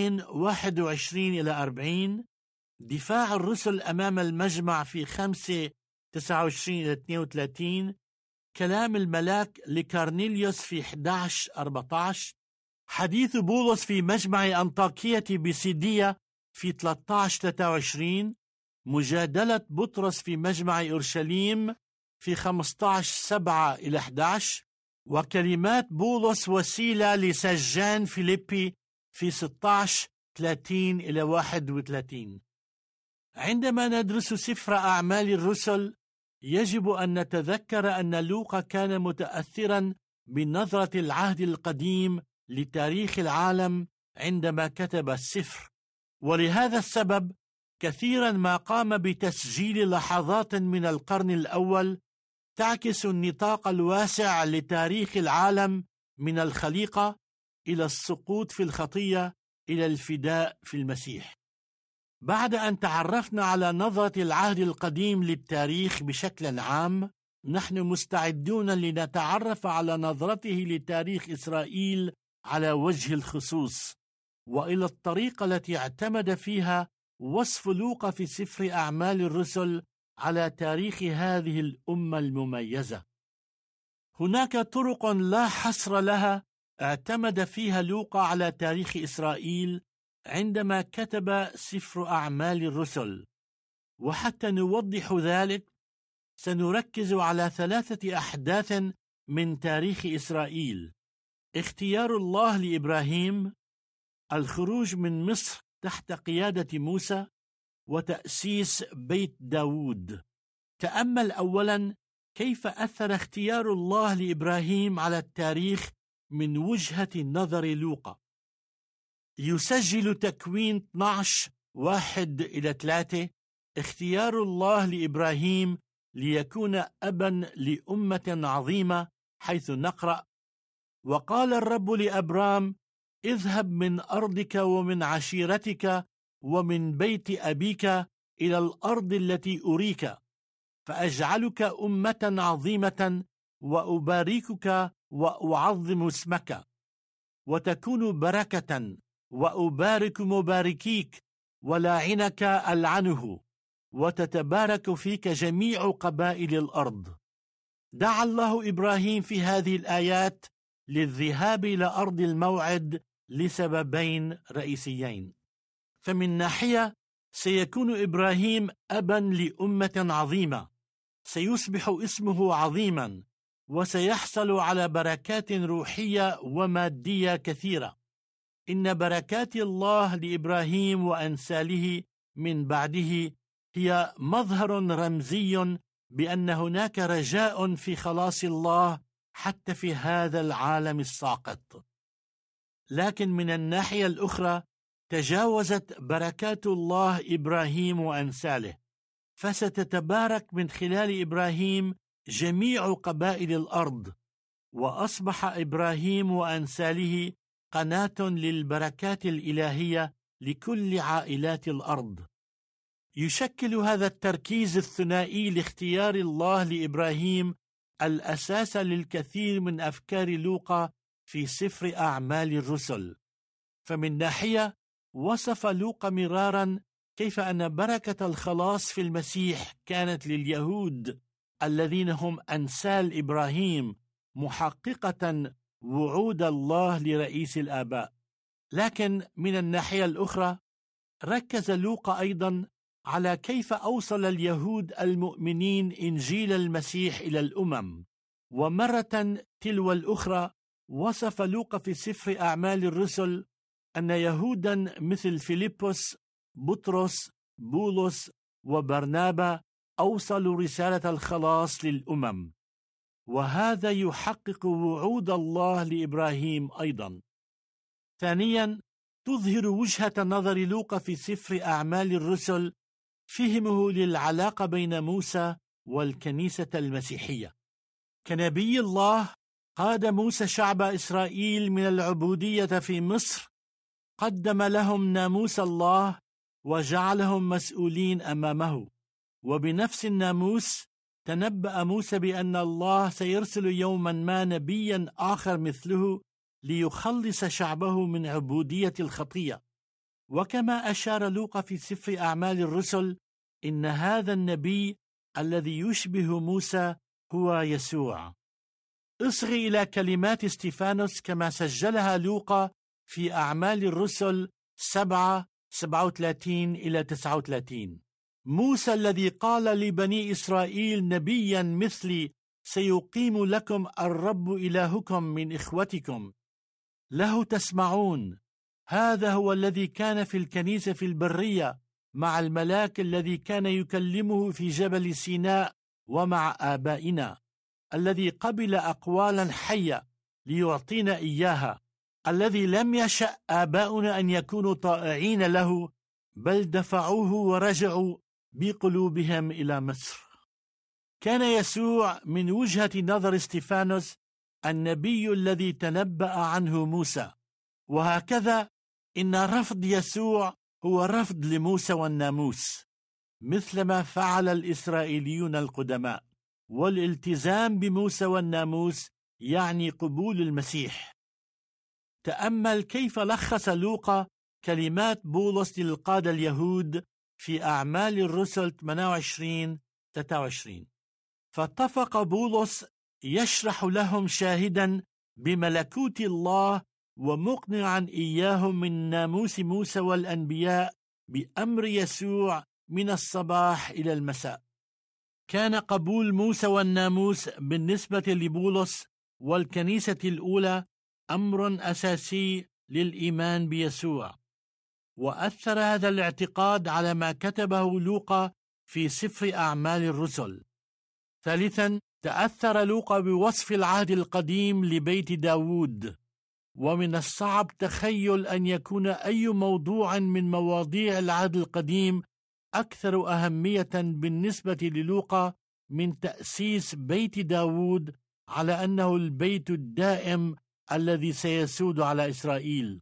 2:21-40، دفاع الرسل أمام المجمع في 5:29-32، كلام الملاك لكارنيليوس في 11:14، حديث بولس في مجمع أنطاكية بيسيدية في 13:23، مجادلة بطرس في مجمع أورشليم في 15:7-11، وكلمات بولس وسيلة لسجان فيليبي في 16:30-31. عندما ندرس سفر أعمال الرسل، يجب أن نتذكر أن لوقا كان متأثرا بنظرة العهد القديم لتاريخ العالم عندما كتب السفر. ولهذا السبب كثيرا ما قام بتسجيل لحظات من القرن الأول تعكس النطاق الواسع لتاريخ العالم من الخليقة إلى السقوط في الخطية إلى الفداء في المسيح. بعد أن تعرفنا على نظرة العهد القديم للتاريخ بشكل عام، نحن مستعدون لنتعرف على نظرته لتاريخ إسرائيل على وجه الخصوص، وإلى الطريقة التي اعتمد فيها وصف لوقا في سفر أعمال الرسل على تاريخ هذه الأمة المميزة. هناك طرق لا حصر لها اعتمد فيها لوقا على تاريخ إسرائيل عندما كتب سفر أعمال الرسل، وحتى نوضح ذلك سنركز على 3 أحداث من تاريخ إسرائيل: اختيار الله لإبراهيم، الخروج من مصر تحت قيادة موسى، وتأسيس بيت داود. تأمل أولا كيف أثر اختيار الله لإبراهيم على التاريخ من وجهة نظر لوقا. يسجل تكوين 12:1-3 اختيار الله لإبراهيم ليكون أبا لأمة عظيمة، حيث نقرأ: وقال الرب لأبرام اذهب من أرضك ومن عشيرتك ومن بيت أبيك إلى الأرض التي أريك، فأجعلك أمة عظيمة وأباركك وأعظم اسمك، وتكون بركة، وأبارك مباركيك ولاعنك ألعنه، وتتبارك فيك جميع قبائل الأرض. دعا الله إبراهيم في هذه الآيات للذهاب إلى أرض الموعد لسببين رئيسيين. فمن ناحية سيكون إبراهيم أبا لأمة عظيمة، سيصبح اسمه عظيما، وسيحصل على بركات روحية ومادية كثيرة. إن بركات الله لإبراهيم وأنساله من بعده هي مظهر رمزي بأن هناك رجاء في خلاص الله حتى في هذا العالم الساقط. لكن من الناحية الأخرى تجاوزت بركات الله إبراهيم وأنساله، فستتبارك من خلال إبراهيم جميع قبائل الأرض، وأصبح إبراهيم وأنساله قناة للبركات الإلهية لكل عائلات الأرض. يشكل هذا التركيز الثنائي لاختيار الله لإبراهيم الأساس للكثير من أفكار لوقا في سفر أعمال الرسل. فمن ناحية وصف لوقا مرارا كيف أن بركة الخلاص في المسيح كانت لليهود الذين هم أنسال إبراهيم، محققة وعود الله لرئيس الآباء. لكن من الناحية الأخرى ركز لوقا أيضا على كيف أوصل اليهود المؤمنين إنجيل المسيح إلى الأمم. ومرة تلو الأخرى وصف لوقا في سفر أعمال الرسل أن يهودا مثل فيلبس، بطرس، بولس وبرنابا أوصلوا رسالة الخلاص للأمم، وهذا يحقق وعود الله لإبراهيم أيضا. ثانيا، تظهر وجهة نظر لوقا في سفر أعمال الرسل فهمه للعلاقة بين موسى والكنيسة المسيحية. كنبي الله قاد موسى شعب إسرائيل من العبودية في مصر، قدم لهم ناموس الله وجعلهم مسؤولين أمامه، وبنفس الناموس تنبأ موسى بأن الله سيرسل يوما ما نبيا آخر مثله ليخلص شعبه من عبودية الخطية. وكما أشار لوقا في سفر أعمال الرسل، إن هذا النبي الذي يشبه موسى هو يسوع. اصغي إلى كلمات استيفانوس كما سجلها لوقا في أعمال الرسل 7:37-39. موسى الذي قال لبني إسرائيل نبيا مثلي سيقيم لكم الرب إلهكم من إخوتكم، له تسمعون. هذا هو الذي كان في الكنيسة في البرية مع الملاك الذي كان يكلمه في جبل سيناء ومع آبائنا، الذي قبل أقوالا حية ليعطينا إياها، الذي لم يشأ آباؤنا أن يكونوا طائعين له، بل دفعوه ورجعوا بقلوبهم إلى مصر. كان يسوع من وجهة نظر استيفانوس النبي الذي تنبأ عنه موسى، وهكذا إن رفض يسوع هو رفض لموسى والناموس، مثلما فعل الإسرائيليون القدماء. والالتزام بموسى والناموس يعني قبول المسيح. تأمل كيف لخص لوقا كلمات بولس للقادة اليهود في أعمال الرسل 28-23. فاتفق بولس يشرح لهم شاهدا بملكوت الله ومقنعا إياهم من ناموس موسى والأنبياء بأمر يسوع من الصباح إلى المساء. كان قبول موسى والناموس بالنسبة لبولس والكنيسة الأولى أمر أساسي للإيمان بيسوع، وأثر هذا الاعتقاد على ما كتبه لوقا في سفر أعمال الرسل. ثالثا، تأثر لوقا بوصف العهد القديم لبيت داود، ومن الصعب تخيل أن يكون أي موضوع من مواضيع العهد القديم أكثر أهمية بالنسبة للوقا من تأسيس بيت داود، على أنه البيت الدائم الذي سيسود على إسرائيل.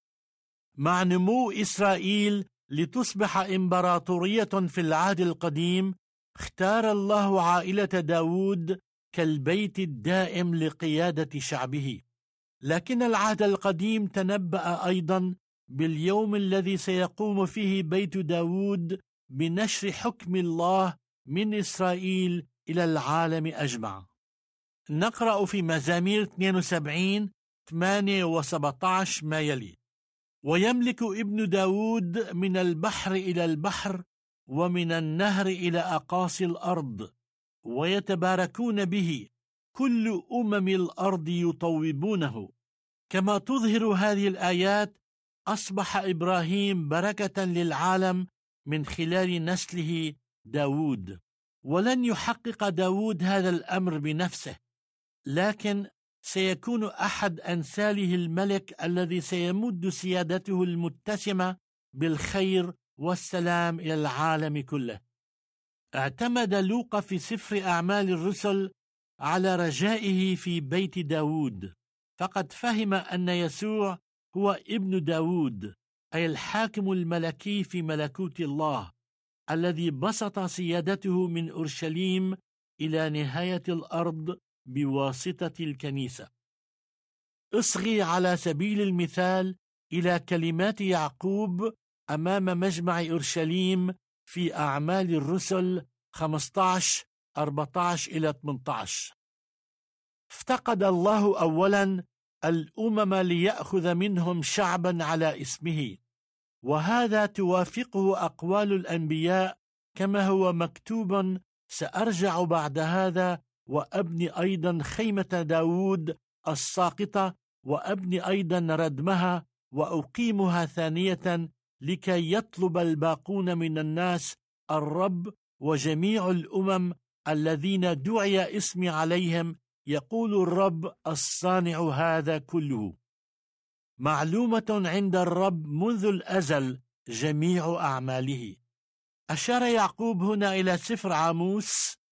مع نمو إسرائيل لتصبح إمبراطورية في العهد القديم، اختار الله عائلة داود كالبيت الدائم لقيادة شعبه. لكن العهد القديم تنبأ أيضا باليوم الذي سيقوم فيه بيت داود بنشر حكم الله من إسرائيل إلى العالم أجمع. نقرأ في مزامير 72:8-17 ما يلي: ويملك ابن داود من البحر إلى البحر ومن النهر إلى أقاصي الأرض، ويتباركون به، كل أمم الأرض يطوبونه. كما تظهر هذه الآيات، أصبح إبراهيم بركة للعالم من خلال نسله داود. ولن يحقق داود هذا الأمر بنفسه، لكن سيكون أحد أنساله الملك الذي سيمد سيادته المتسمة بالخير والسلام إلى العالم كله. اعتمد لوقا في سفر أعمال الرسل على رجائه في بيت داود، فقد فهم أن يسوع هو ابن داود، أي الحاكم الملكي في ملكوت الله، الذي بسط سيادته من أورشليم إلى نهاية الأرض بواسطة الكنيسة. اصغي على سبيل المثال إلى كلمات يعقوب أمام مجمع أورشليم في أعمال الرسل 15 14-18. افتقد الله أولا الأمم ليأخذ منهم شعبا على اسمه، وهذا توافقه أقوال الأنبياء كما هو مكتوب: سأرجع بعد هذا وأبني أيضا خيمة داود الساقطة، وأبني أيضا ردمها وأقيمها ثانية، لكي يطلب الباقون من الناس الرب، وجميع الأمم الذين دعي اسمي عليهم، يقول الرب الصانع هذا كله. معلومة عند الرب منذ الأزل جميع أعماله. أشار يعقوب هنا إلى سفر عاموس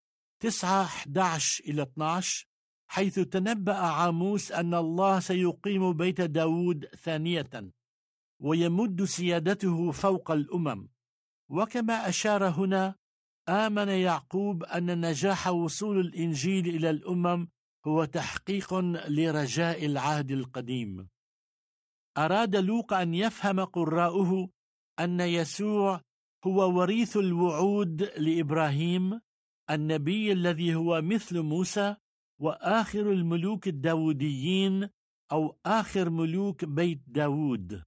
9:11-12، حيث تنبأ عاموس أن الله سيقيم بيت داود ثانية ويمد سيادته فوق الأمم. وكما أشار هنا، آمن يعقوب أن نجاح وصول الإنجيل إلى الأمم هو تحقيق لرجاء العهد القديم. أراد لوقا أن يفهم قراؤه أن يسوع هو وريث الوعود لإبراهيم، النبي الذي هو مثل موسى، وآخر الملوك الداوديين، أو آخر ملوك بيت داود.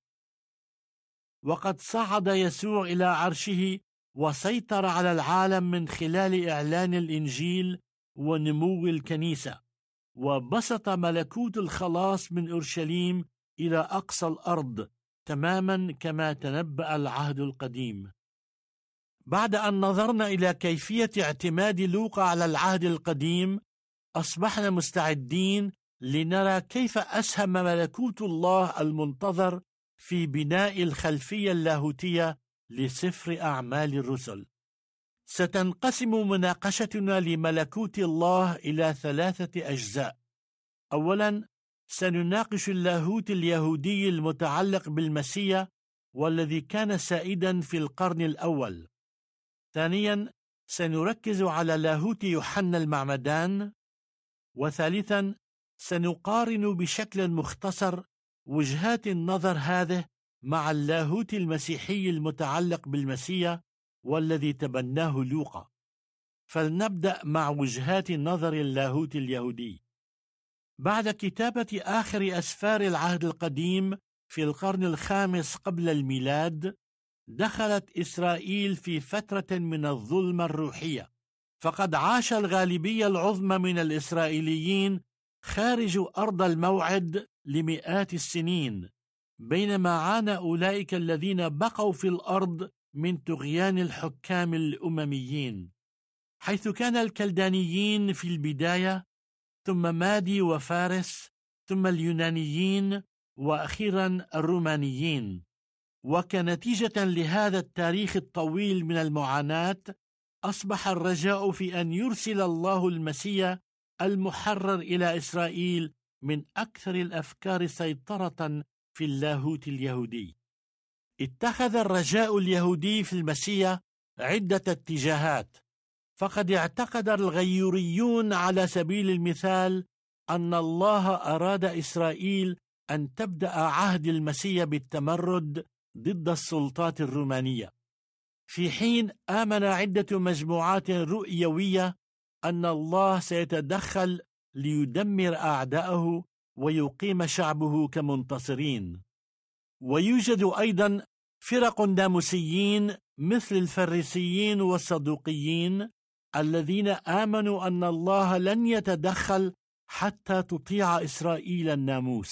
وقد صعد يسوع إلى عرشه وسيطر على العالم من خلال إعلان الإنجيل ونمو الكنيسة، وبسط ملكوت الخلاص من أورشليم إلى أقصى الأرض، تماما كما تنبأ العهد القديم. بعد أن نظرنا إلى كيفية اعتماد لوقا على العهد القديم، أصبحنا مستعدين لنرى كيف أسهم ملكوت الله المنتظر في بناء الخلفية اللاهوتية لسفر أعمال الرسل. ستنقسم مناقشتنا لملكوت الله إلى 3 أجزاء. أولا، سنناقش اللاهوت اليهودي المتعلق بالمسيح والذي كان سائدا في القرن الأول. ثانيا، سنركز على لاهوت يوحنا المعمدان. وثالثا، سنقارن بشكل مختصر وجهات النظر هذه مع اللاهوت المسيحي المتعلق بالمسيح والذي تبناه لوقا. فلنبدأ مع وجهات نظر اللاهوت اليهودي. بعد كتابة آخر أسفار العهد القديم في القرن ال5 قبل الميلاد، دخلت إسرائيل في فترة من الظلمة الروحية، فقد عاش الغالبية العظمى من الإسرائيليين خارج أرض الموعد لمئات السنين، بينما عانى أولئك الذين بقوا في الأرض من طغيان الحكام الأمميين، حيث كان الكلدانيين في البداية، ثم مادي وفارس، ثم اليونانيين، وأخيرا الرومانيين. وكنتيجة لهذا التاريخ الطويل من المعاناة، أصبح الرجاء في أن يرسل الله المسيح المحرر إلى إسرائيل من أكثر الأفكار سيطرة في اللاهوت اليهودي. اتخذ الرجاء اليهودي في المسيح عدة اتجاهات، فقد اعتقد الغيوريون على سبيل المثال أن الله أراد إسرائيل أن تبدأ عهد المسيح بالتمرد ضد السلطات الرومانية، في حين آمن عدة مجموعات رؤيوية أن الله سيتدخل ليدمر أعداءه ويقيم شعبه كمنتصرين. ويوجد أيضا فرق ناموسيين مثل الفريسيين والصدوقيين الذين آمنوا أن الله لن يتدخل حتى تطيع إسرائيل الناموس.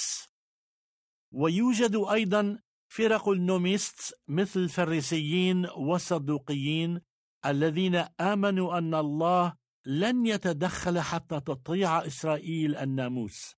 ويوجد أيضا فرق النوميست مثل الفريسيين والصدوقيين الذين آمنوا أن الله لن يتدخل حتى تطيع إسرائيل الناموس.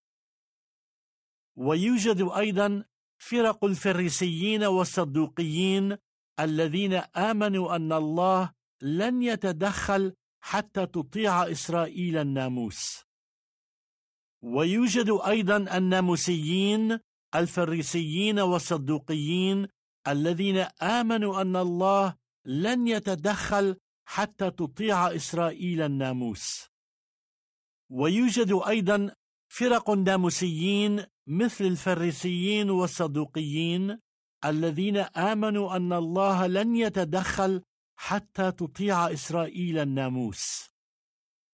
ويوجد أيضا فرق الفريسيين والصدوقيين الذين آمنوا أن الله لن يتدخل حتى تطيع إسرائيل الناموس. ويوجد أيضا الناموسيين الفريسيين والصدوقيين الذين آمنوا أن الله لن يتدخل حتى تطيع إسرائيل الناموس. ويوجد أيضا فرق ناموسيين مثل الفريسيين والصدوقيين الذين آمنوا أن الله لن يتدخل حتى تطيع إسرائيل الناموس.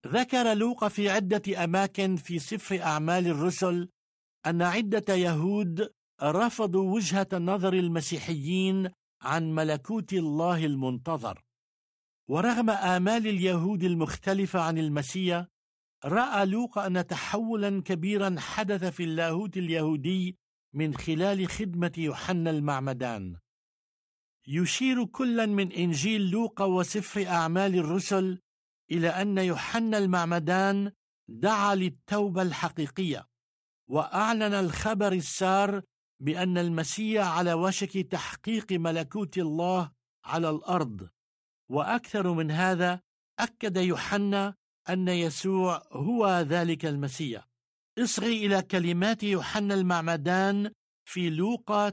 ذكر لوقا في عدة أماكن في سفر أعمال الرسل أن عدة يهود رفضوا وجهة نظر المسيحيين عن ملكوت الله المنتظر. ورغم آمال اليهود المختلفة عن المسيح، رأى لوقا أن تحولا كبيرا حدث في اللاهوت اليهودي من خلال خدمة يوحنا المعمدان. يشير كلا من إنجيل لوقا وسفر أعمال الرسل إلى أن يوحنا المعمدان دعا للتوبة الحقيقية، وأعلن الخبر السار بأن المسيح على وشك تحقيق ملكوت الله على الأرض. وأكثر من هذا، أكد يوحنا أن يسوع هو ذلك المسيح. اصغي إلى كلمات يوحنا المعمدان في لوقا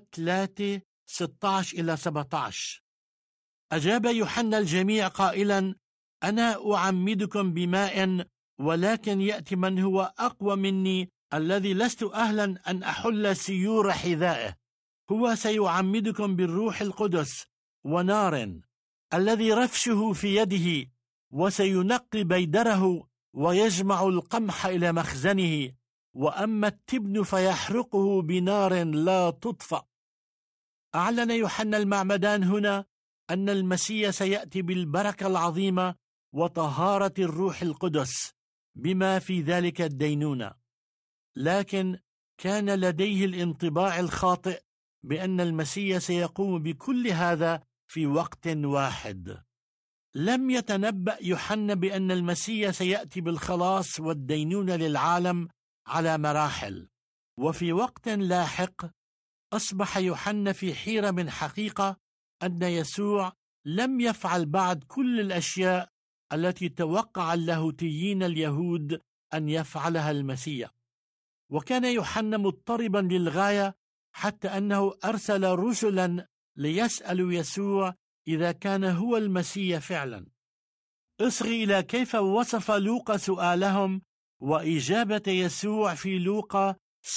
3:16-17. أجاب يوحنا الجميع قائلا: أنا أعمدكم بماء، ولكن يأتي من هو أقوى مني، الذي لست أهلا أن أحل سيور حذائه. هو سيعمدكم بالروح القدس ونار، الذي رفشه في يده، وسينقي بيدره ويجمع القمح إلى مخزنه، وأما التبن فيحرقه بنار لا تطفأ. أعلن يوحنا المعمدان هنا أن المسيح سيأتي بالبركة العظيمة وطهارة الروح القدس، بما في ذلك الدينونة. لكن كان لديه الانطباع الخاطئ بأن المسيح سيقوم بكل هذا في وقت واحد. لم يتنبأ يوحنا بأن المسيح سيأتي بالخلاص والدينونة للعالم على مراحل. وفي وقت لاحق أصبح يوحنا في حيرة من حقيقة أن يسوع لم يفعل بعد كل الأشياء التي توقع اللاهوتيين اليهود أن يفعلها المسيح. وكان يوحنا مضطربا للغاية، حتى أنه أرسل رسلا ليسألوا يسوع إذا كان هو المسيح فعلا. اصغي إلى كيف وصف لوقا سؤالهم وإجابة يسوع في لوقا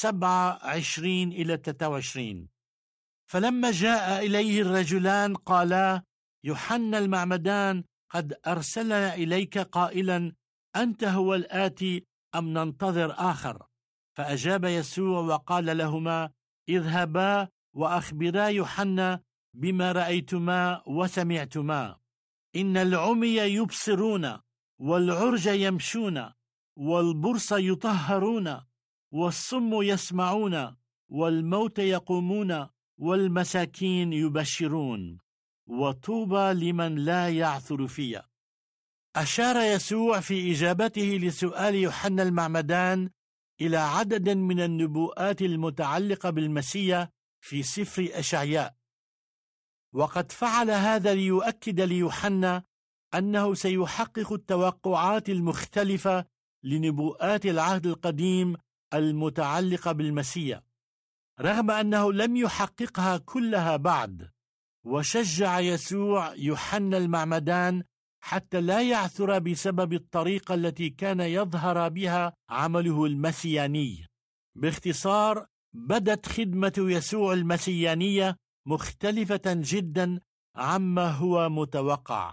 7:20-23. فلما جاء إليه الرجلان قالا: يوحنا المعمدان قد أرسلنا إليك قائلا: أنت هو الآتي أم ننتظر آخر؟ فأجاب يسوع وقال لهما: اذهبا وأخبرا يوحنا بما رأيتما وسمعتما. إن العمي يبصرون، والعرج يمشون، والبرص يطهرون، والصم يسمعون، والموت يقومون، والمساكين يبشرون، وطوبى لمن لا يعثر فيها. أشار يسوع في إجابته لسؤال يوحنا المعمدان إلى عدد من النبوءات المتعلقة بالمسيح في سفر أشعياء، وقد فعل هذا ليؤكد ليوحنا أنه سيحقق التوقعات المختلفة لنبوءات العهد القديم المتعلقة بالمسيح، رغم أنه لم يحققها كلها بعد. وشجع يسوع يوحنا المعمدان حتى لا يعثر بسبب الطريقة التي كان يظهر بها عمله المسياني. باختصار، بدت خدمة يسوع المسيانية مختلفة جدا عما هو متوقع.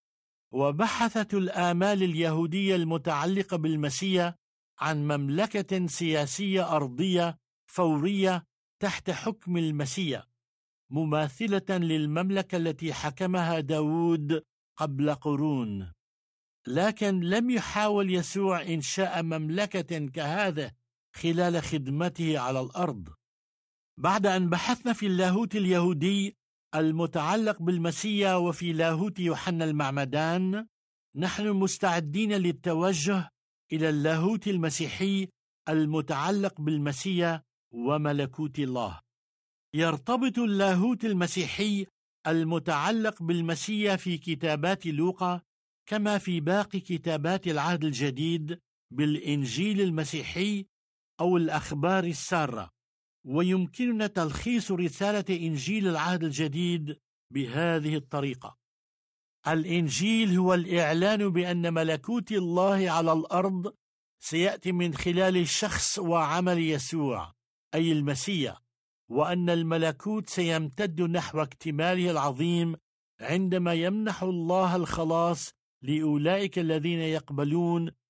وبحثت الآمال اليهودية المتعلقة بالمسيح عن مملكة سياسية أرضية فورية تحت حكم المسيح، مماثلة للمملكة التي حكمها داود قبل قرون. لكن لم يحاول يسوع إنشاء مملكة كهذا خلال خدمته على الأرض. بعد أن بحثنا في اللاهوت اليهودي المتعلق بالمسيح وفي لاهوت يوحنا المعمدان، نحن مستعدين للتوجه إلى اللاهوت المسيحي المتعلق بالمسيح وملكوت الله. يرتبط اللاهوت المسيحي المتعلق بالمسيح في كتابات لوقا كما في باقي كتابات العهد الجديد بالإنجيل المسيحي أو الأخبار السارة. ويمكننا تلخيص رسالة إنجيل العهد الجديد بهذه الطريقة: الإنجيل هو الإعلان بأن ملكوت الله على الأرض سيأتي من خلال شخص وعمل يسوع أي المسيح، وأن الملكوت سيمتد نحو اكتماله العظيم عندما يمنح الله الخلاص لأولئك الذين يقبلون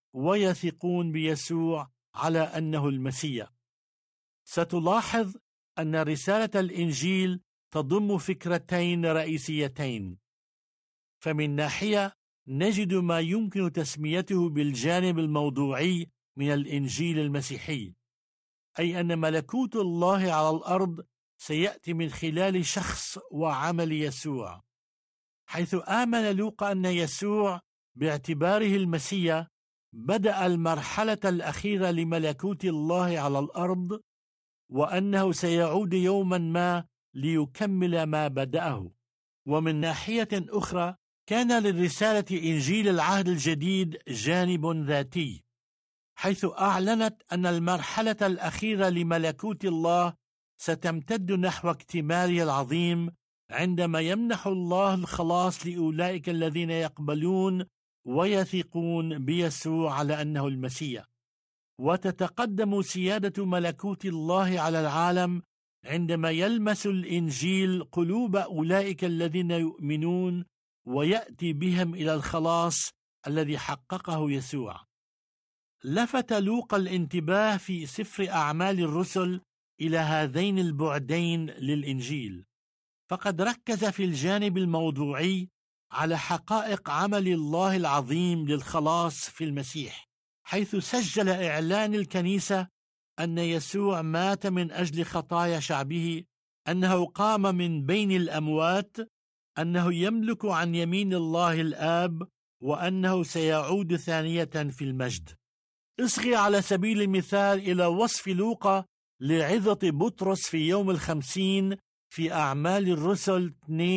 ويثقون بيسوع على أنه المسيح. ستلاحظ أن رسالة الإنجيل تضم فكرتين رئيسيتين. فمن ناحية نجد ما يمكن تسميته بالجانب الموضوعي من الإنجيل المسيحي، أي أن ملكوت الله على الأرض سيأتي من خلال شخص وعمل يسوع، حيث آمن لوقا أن يسوع باعتباره المسيح بدأ المرحلة الأخيرة لملكوت الله على الأرض، وأنه سيعود يوما ما ليكمل ما بدأه. ومن ناحية أخرى كان للرسالة إنجيل العهد الجديد جانب ذاتي، حيث أعلنت أن المرحلة الأخيرة لملكوت الله ستمتد نحو اكتماله العظيم، عندما يمنح الله الخلاص لأولئك الذين يقبلون ويثقون بيسوع على أنه المسيح. وتتقدم سيادة ملكوت الله على العالم عندما يلمس الإنجيل قلوب أولئك الذين يؤمنون ويأتي بهم إلى الخلاص الذي حققه يسوع. لفت لوقا الانتباه في سفر أعمال الرسل إلى هذين البعدين للإنجيل، فقد ركز في الجانب الموضوعي على حقائق عمل الله العظيم للخلاص في المسيح، حيث سجل إعلان الكنيسة أن يسوع مات من أجل خطايا شعبه، أنه قام من بين الأموات، أنه يملك عن يمين الله الآب، وأنه سيعود ثانية في المجد. اصغي على سبيل المثال إلى وصف لوقا لعظة بطرس في يوم 50 في أعمال الرسل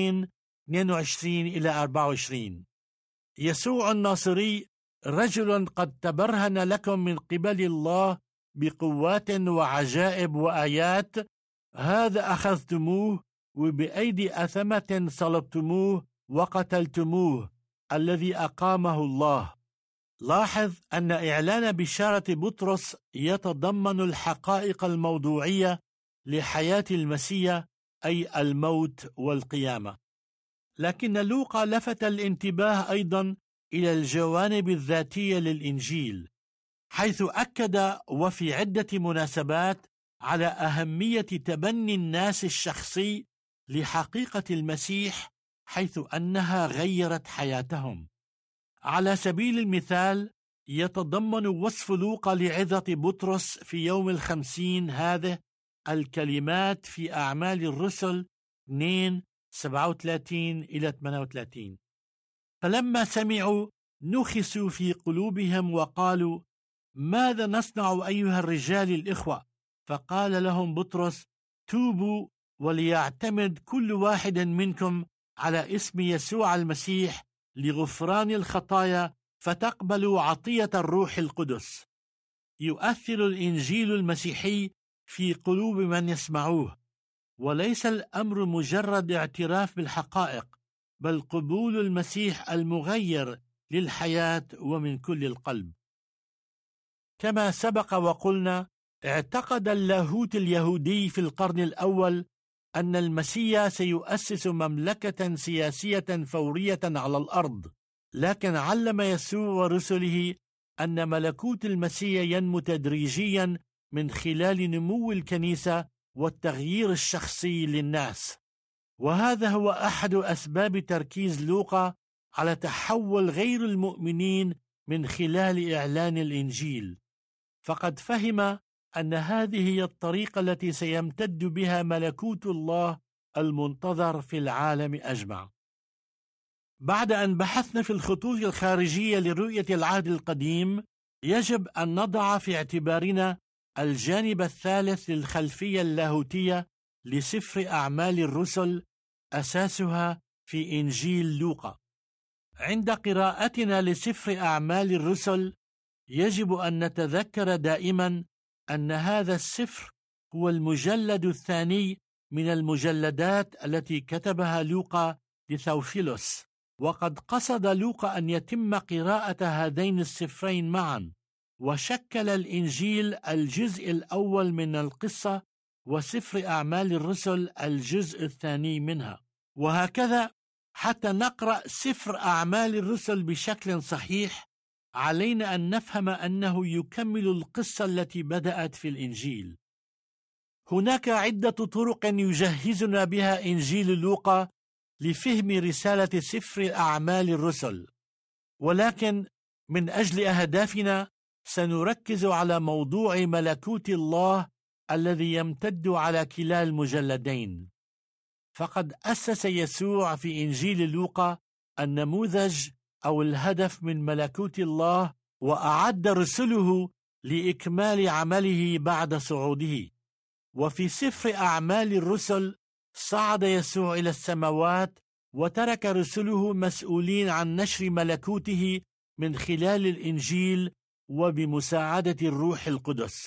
2:22-24. يسوع الناصري رجل قد تبرهن لكم من قبل الله بقوات وعجائب وآيات، هذا أخذتموه وبأيدي أثمة صلبتموه وقتلتموه، الذي أقامه الله. لاحظ أن إعلان بشارة بطرس يتضمن الحقائق الموضوعية لحياة المسيح، أي الموت والقيامة. لكن لوقا لفت الانتباه أيضا إلى الجوانب الذاتية للإنجيل، حيث أكد وفي عدة مناسبات على أهمية تبني الناس الشخصي لحقيقة المسيح، حيث أنها غيرت حياتهم. على سبيل المثال يتضمن وصف لوقا لعظة بطرس في يوم 50 هذه الكلمات في أعمال الرسل 2:37-38: فلما سمعوا نخسوا في قلوبهم وقالوا: ماذا نصنع أيها الرجال الإخوة؟ فقال لهم بطرس: توبوا وليعتمد كل واحد منكم على اسم يسوع المسيح لغفران الخطايا فتقبلوا عطية الروح القدس. يؤثر الإنجيل المسيحي في قلوب من يسمعوه، وليس الأمر مجرد اعتراف بالحقائق، بل قبول المسيح المغير للحياة ومن كل القلب. كما سبق وقلنا، اعتقد اللاهوت اليهودي في القرن الأول أن المسيح سيؤسس مملكة سياسية فورية على الأرض، لكن علم يسوع ورسله أن ملكوت المسيح ينمو تدريجيا من خلال نمو الكنيسة والتغيير الشخصي للناس. وهذا هو أحد أسباب تركيز لوقا على تحول غير المؤمنين من خلال إعلان الإنجيل، فقد فهم أن هذه هي الطريقة التي سيمتد بها ملكوت الله المنتظر في العالم أجمع. بعد أن بحثنا في الخطوط الخارجية لرؤية العهد القديم، يجب أن نضع في اعتبارنا الجانب الثالث للخلفية اللاهوتية لسفر أعمال الرسل، أساسها في إنجيل لوقا. عند قراءتنا لسفر أعمال الرسل يجب أن نتذكر دائما أن هذا السفر هو المجلد الثاني من المجلدات التي كتبها لوقا لثوفيلوس، وقد قصد لوقا أن يتم قراءة هذين السفرين معا، وشكل الإنجيل الجزء الأول من القصة، وسفر أعمال الرسل الجزء الثاني منها، وهكذا حتى نقرأ سفر أعمال الرسل بشكل صحيح علينا أن نفهم أنه يكمل القصة التي بدأت في الإنجيل. هناك عدة طرق يجهزنا بها إنجيل لوقا لفهم رسالة سفر أعمال الرسل، ولكن من أجل أهدافنا سنركز على موضوع ملكوت الله الذي يمتد على كلا المجلدين. فقد أسس يسوع في إنجيل لوقا النموذج أو الهدف من ملكوت الله، وأعد رسله لإكمال عمله بعد صعوده. وفي سفر أعمال الرسل صعد يسوع إلى السماوات وترك رسله مسؤولين عن نشر ملكوته من خلال الإنجيل وبمساعدة الروح القدس.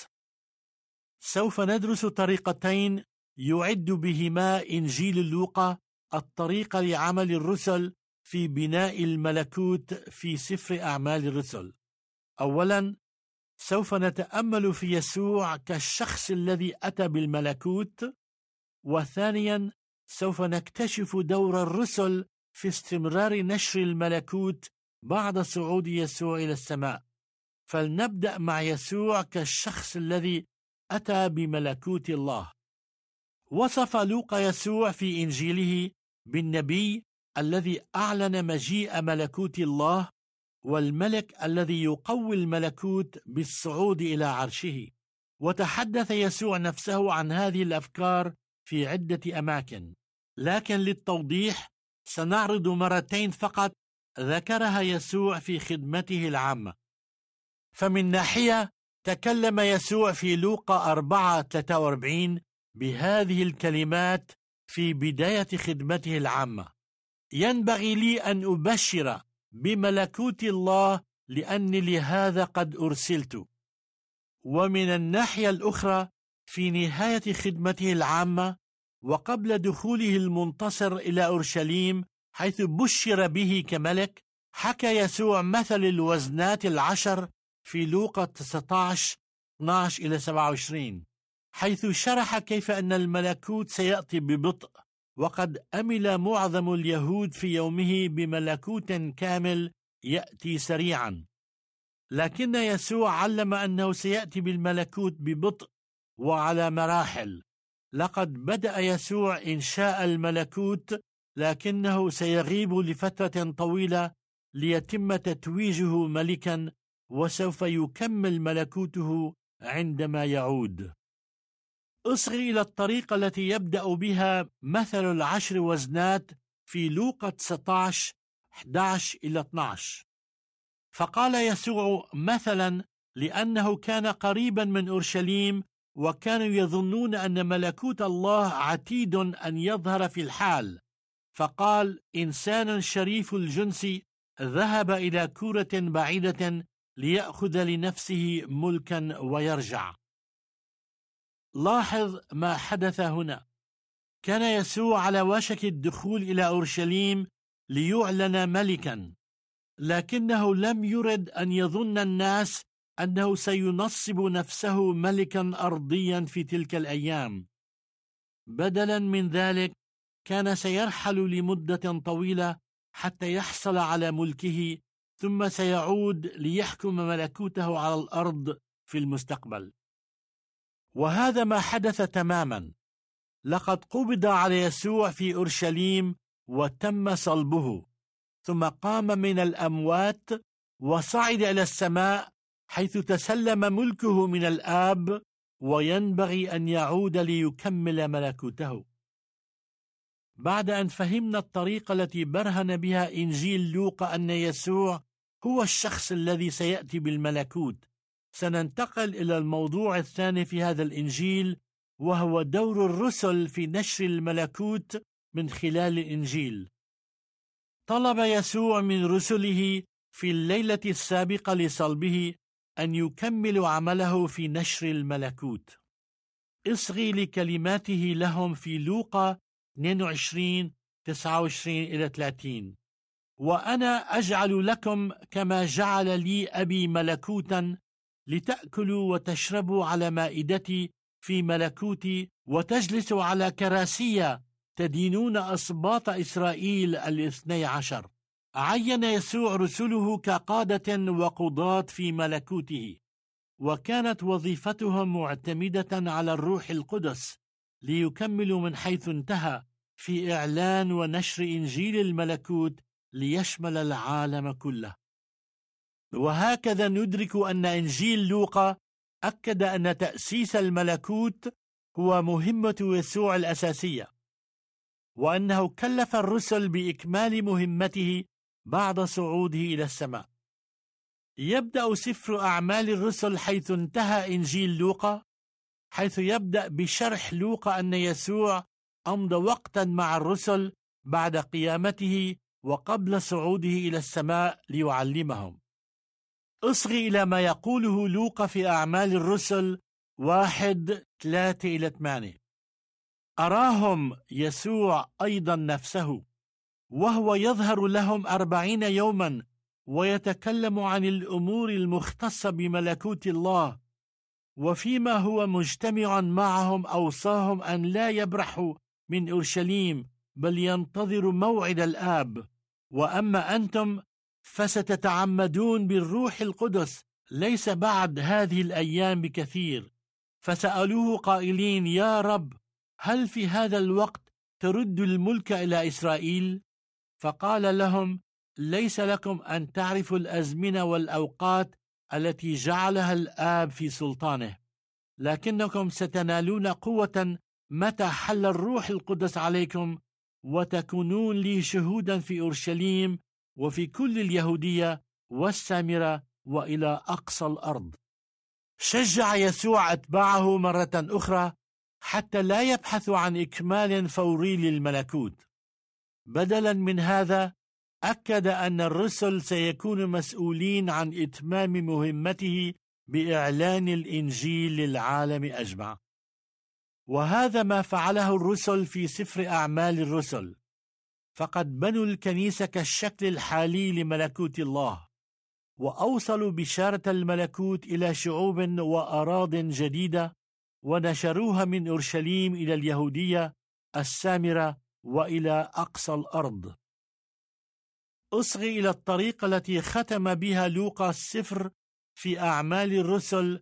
سوف ندرس طريقتين يعد بهما إنجيل لوقا الطريق لعمل الرسل في بناء الملكوت في سفر أعمال الرسل. أولاً، سوف نتأمل في يسوع كالشخص الذي أتى بالملكوت، وثانياً سوف نكتشف دور الرسل في استمرار نشر الملكوت بعد صعود يسوع إلى السماء. فلنبدأ مع يسوع كالشخص الذي أتى بملكوت الله. وصف لوقا يسوع في إنجيله بالنبي الذي أعلن مجيء ملكوت الله، والملك الذي يقوي الملكوت بالصعود إلى عرشه. وتحدث يسوع نفسه عن هذه الأفكار في عدة أماكن، لكن للتوضيح سنعرض مرتين فقط ذكرها يسوع في خدمته العامة. فمن ناحية تكلم يسوع في لوقا 4:43 بهذه الكلمات في بداية خدمته العامة: ينبغي لي أن أبشر بملكوت الله لأني لهذا قد أرسلت. ومن الناحية الأخرى في نهاية خدمته العامة وقبل دخوله المنتصر إلى أورشليم حيث بشر به كملك، حكى يسوع مثل الوزنات 10 في لوقا 19:12-27، حيث شرح كيف أن الملكوت سيأتي ببطء، وقد أمل معظم اليهود في يومه بملكوت كامل يأتي سريعا. لكن يسوع علم أنه سيأتي بالملكوت ببطء وعلى مراحل. لقد بدأ يسوع إنشاء الملكوت، لكنه سيغيب لفترة طويلة ليتم تتويجه ملكا، وسوف يكمل ملكوته عندما يعود. اصغي إلى الطريقة التي يبدأ بها مثل 10 وزنات في لوقا 19:11-12. فقال يسوع مثلا لأنه كان قريبا من أورشليم، وكانوا يظنون أن ملكوت الله عتيد أن يظهر في الحال، فقال: إنسان شريف الجنس ذهب إلى كورة بعيدة ليأخذ لنفسه ملكا ويرجع. لاحظ ما حدث هنا. كان يسوع على وشك الدخول إلى أورشليم ليعلن ملكا، لكنه لم يرد أن يظن الناس أنه سينصب نفسه ملكا أرضيا في تلك الأيام. بدلا من ذلك كان سيرحل لمدة طويلة حتى يحصل على ملكه، ثم سيعود ليحكم ملكوته على الأرض في المستقبل. وهذا ما حدث تماما. لقد قبض على يسوع في أورشليم وتم صلبه، ثم قام من الأموات وصعد إلى السماء حيث تسلم ملكه من الآب، وينبغي أن يعود ليكمل ملكوته. بعد أن فهمنا الطريقة التي برهن بها إنجيل لوقا أن يسوع هو الشخص الذي سيأتي بالملكوت، سننتقل إلى الموضوع الثاني في هذا الإنجيل، وهو دور الرسل في نشر الملكوت من خلال الإنجيل. طلب يسوع من رسله في الليلة السابقة لصلبه أن يكملوا عمله في نشر الملكوت. اصغي لكلماته لهم في لوقا 22:29-30: وأنا أجعل لكم كما جعل لي أبي ملكوتا، لتأكلوا وتشربوا على مائدتي في ملكوتي، وتجلسوا على كراسي تدينون أسباط إسرائيل 12. عين يسوع رسله كقادة وقضاة في ملكوته، وكانت وظيفتهم معتمدة على الروح القدس ليكملوا من حيث انتهى في إعلان ونشر إنجيل الملكوت ليشمل العالم كله. وهكذا ندرك أن إنجيل لوقا أكد أن تأسيس الملكوت هو مهمة يسوع الأساسية، وأنه كلف الرسل بإكمال مهمته بعد صعوده إلى السماء. يبدأ سفر أعمال الرسل حيث انتهى إنجيل لوقا، حيث يبدأ بشرح لوقا أن يسوع أمضى وقتا مع الرسل بعد قيامته وقبل صعوده إلى السماء ليعلمهم. اصغي إلى ما يقوله لوقا في أعمال الرسل 1:3-8. أراهم يسوع أيضا نفسه وهو يظهر لهم 40 يوما ويتكلم عن الأمور المختصة بملكوت الله، وفيما هو مجتمع معهم أوصاهم أن لا يبرحوا من أورشليم بل ينتظروا موعد الآب. وأما أنتم فستتعمدون بالروح القدس ليس بعد هذه الأيام بكثير. فسألوه قائلين: يا رب، هل في هذا الوقت ترد الملك إلى إسرائيل؟ فقال لهم: ليس لكم أن تعرفوا الأزمنة والأوقات التي جعلها الآب في سلطانه، لكنكم ستنالون قوة متى حل الروح القدس عليكم، وتكونون لي شهودا في أورشليم وفي كل اليهودية والسامرة وإلى أقصى الأرض. شجع يسوع أتباعه مرة أخرى حتى لا يبحثوا عن إكمال فوري للملكوت. بدلا من هذا أكد أن الرسل سيكونوا مسؤولين عن إتمام مهمته بإعلان الإنجيل للعالم أجمع. وهذا ما فعله الرسل في سفر أعمال الرسل، فقد بنوا الكنيسة كالشكل الحالي لملكوت الله، وأوصلوا بشارة الملكوت إلى شعوب وأراضٍ جديدة، ونشروها من أورشليم إلى اليهودية السامرة وإلى أقصى الأرض. أصغي إلى الطريقة التي ختم بها لوقا السفر في أعمال الرسل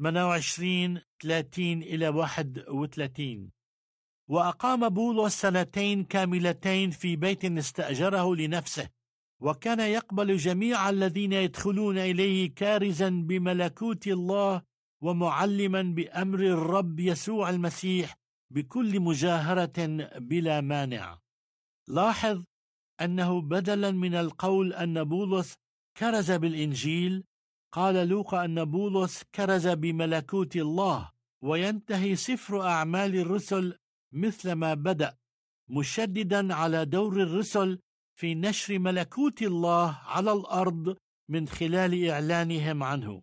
28:30-31. وأقام بولس 2 كاملتين في بيت استأجره لنفسه، وكان يقبل جميع الذين يدخلون إليه كارزا بملكوت الله ومعلما بأمر الرب يسوع المسيح بكل مجاهرة بلا مانع. لاحظ أنه بدلا من القول أن بولس كرز بالإنجيل، قال لوقا أن بولس كرز بملكوت الله. وينتهي سفر أعمال الرسل مثل ما بدأ، مشددا على دور الرسل في نشر ملكوت الله على الأرض من خلال إعلانهم عنه.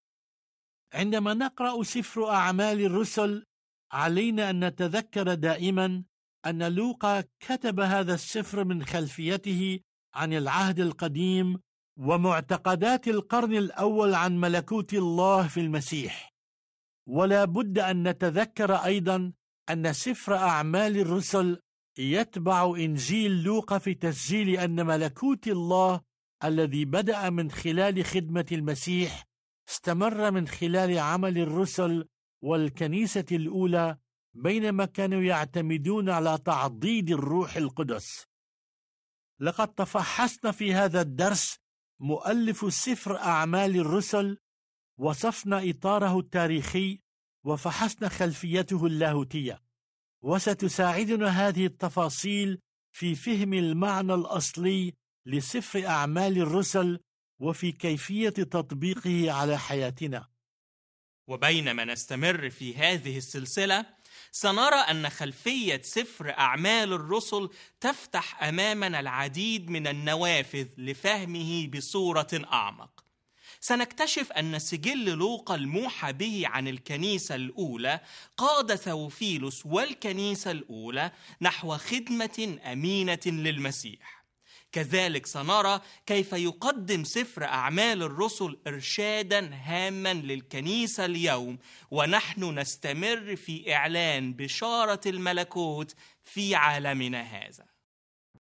عندما نقرأ سفر أعمال الرسل علينا أن نتذكر دائما أن لوقا كتب هذا السفر من خلفيته عن العهد القديم ومعتقدات القرن الأول عن ملكوت الله في المسيح. ولا بد أن نتذكر أيضا أن سفر أعمال الرسل يتبع إنجيل لوقا في تسجيل أن ملكوت الله الذي بدأ من خلال خدمة المسيح استمر من خلال عمل الرسل والكنيسة الأولى، بينما كانوا يعتمدون على تعضيد الروح القدس. لقد تفحصنا في هذا الدرس مؤلف سفر أعمال الرسل، وصفنا إطاره التاريخي وفحصنا خلفيته اللاهوتية، وستساعدنا هذه التفاصيل في فهم المعنى الأصلي لسفر أعمال الرسل وفي كيفية تطبيقه على حياتنا. وبينما نستمر في هذه السلسلة سنرى أن خلفية سفر أعمال الرسل تفتح أمامنا العديد من النوافذ لفهمه بصورة أعمق. سنكتشف أن سجل لوقا الموحى به عن الكنيسة الأولى قاد ثوفيلوس والكنيسة الأولى نحو خدمة أمينة للمسيح. كذلك سنرى كيف يقدم سفر أعمال الرسل إرشاداً هاماً للكنيسة اليوم، ونحن نستمر في إعلان بشارة الملكوت في عالمنا هذا.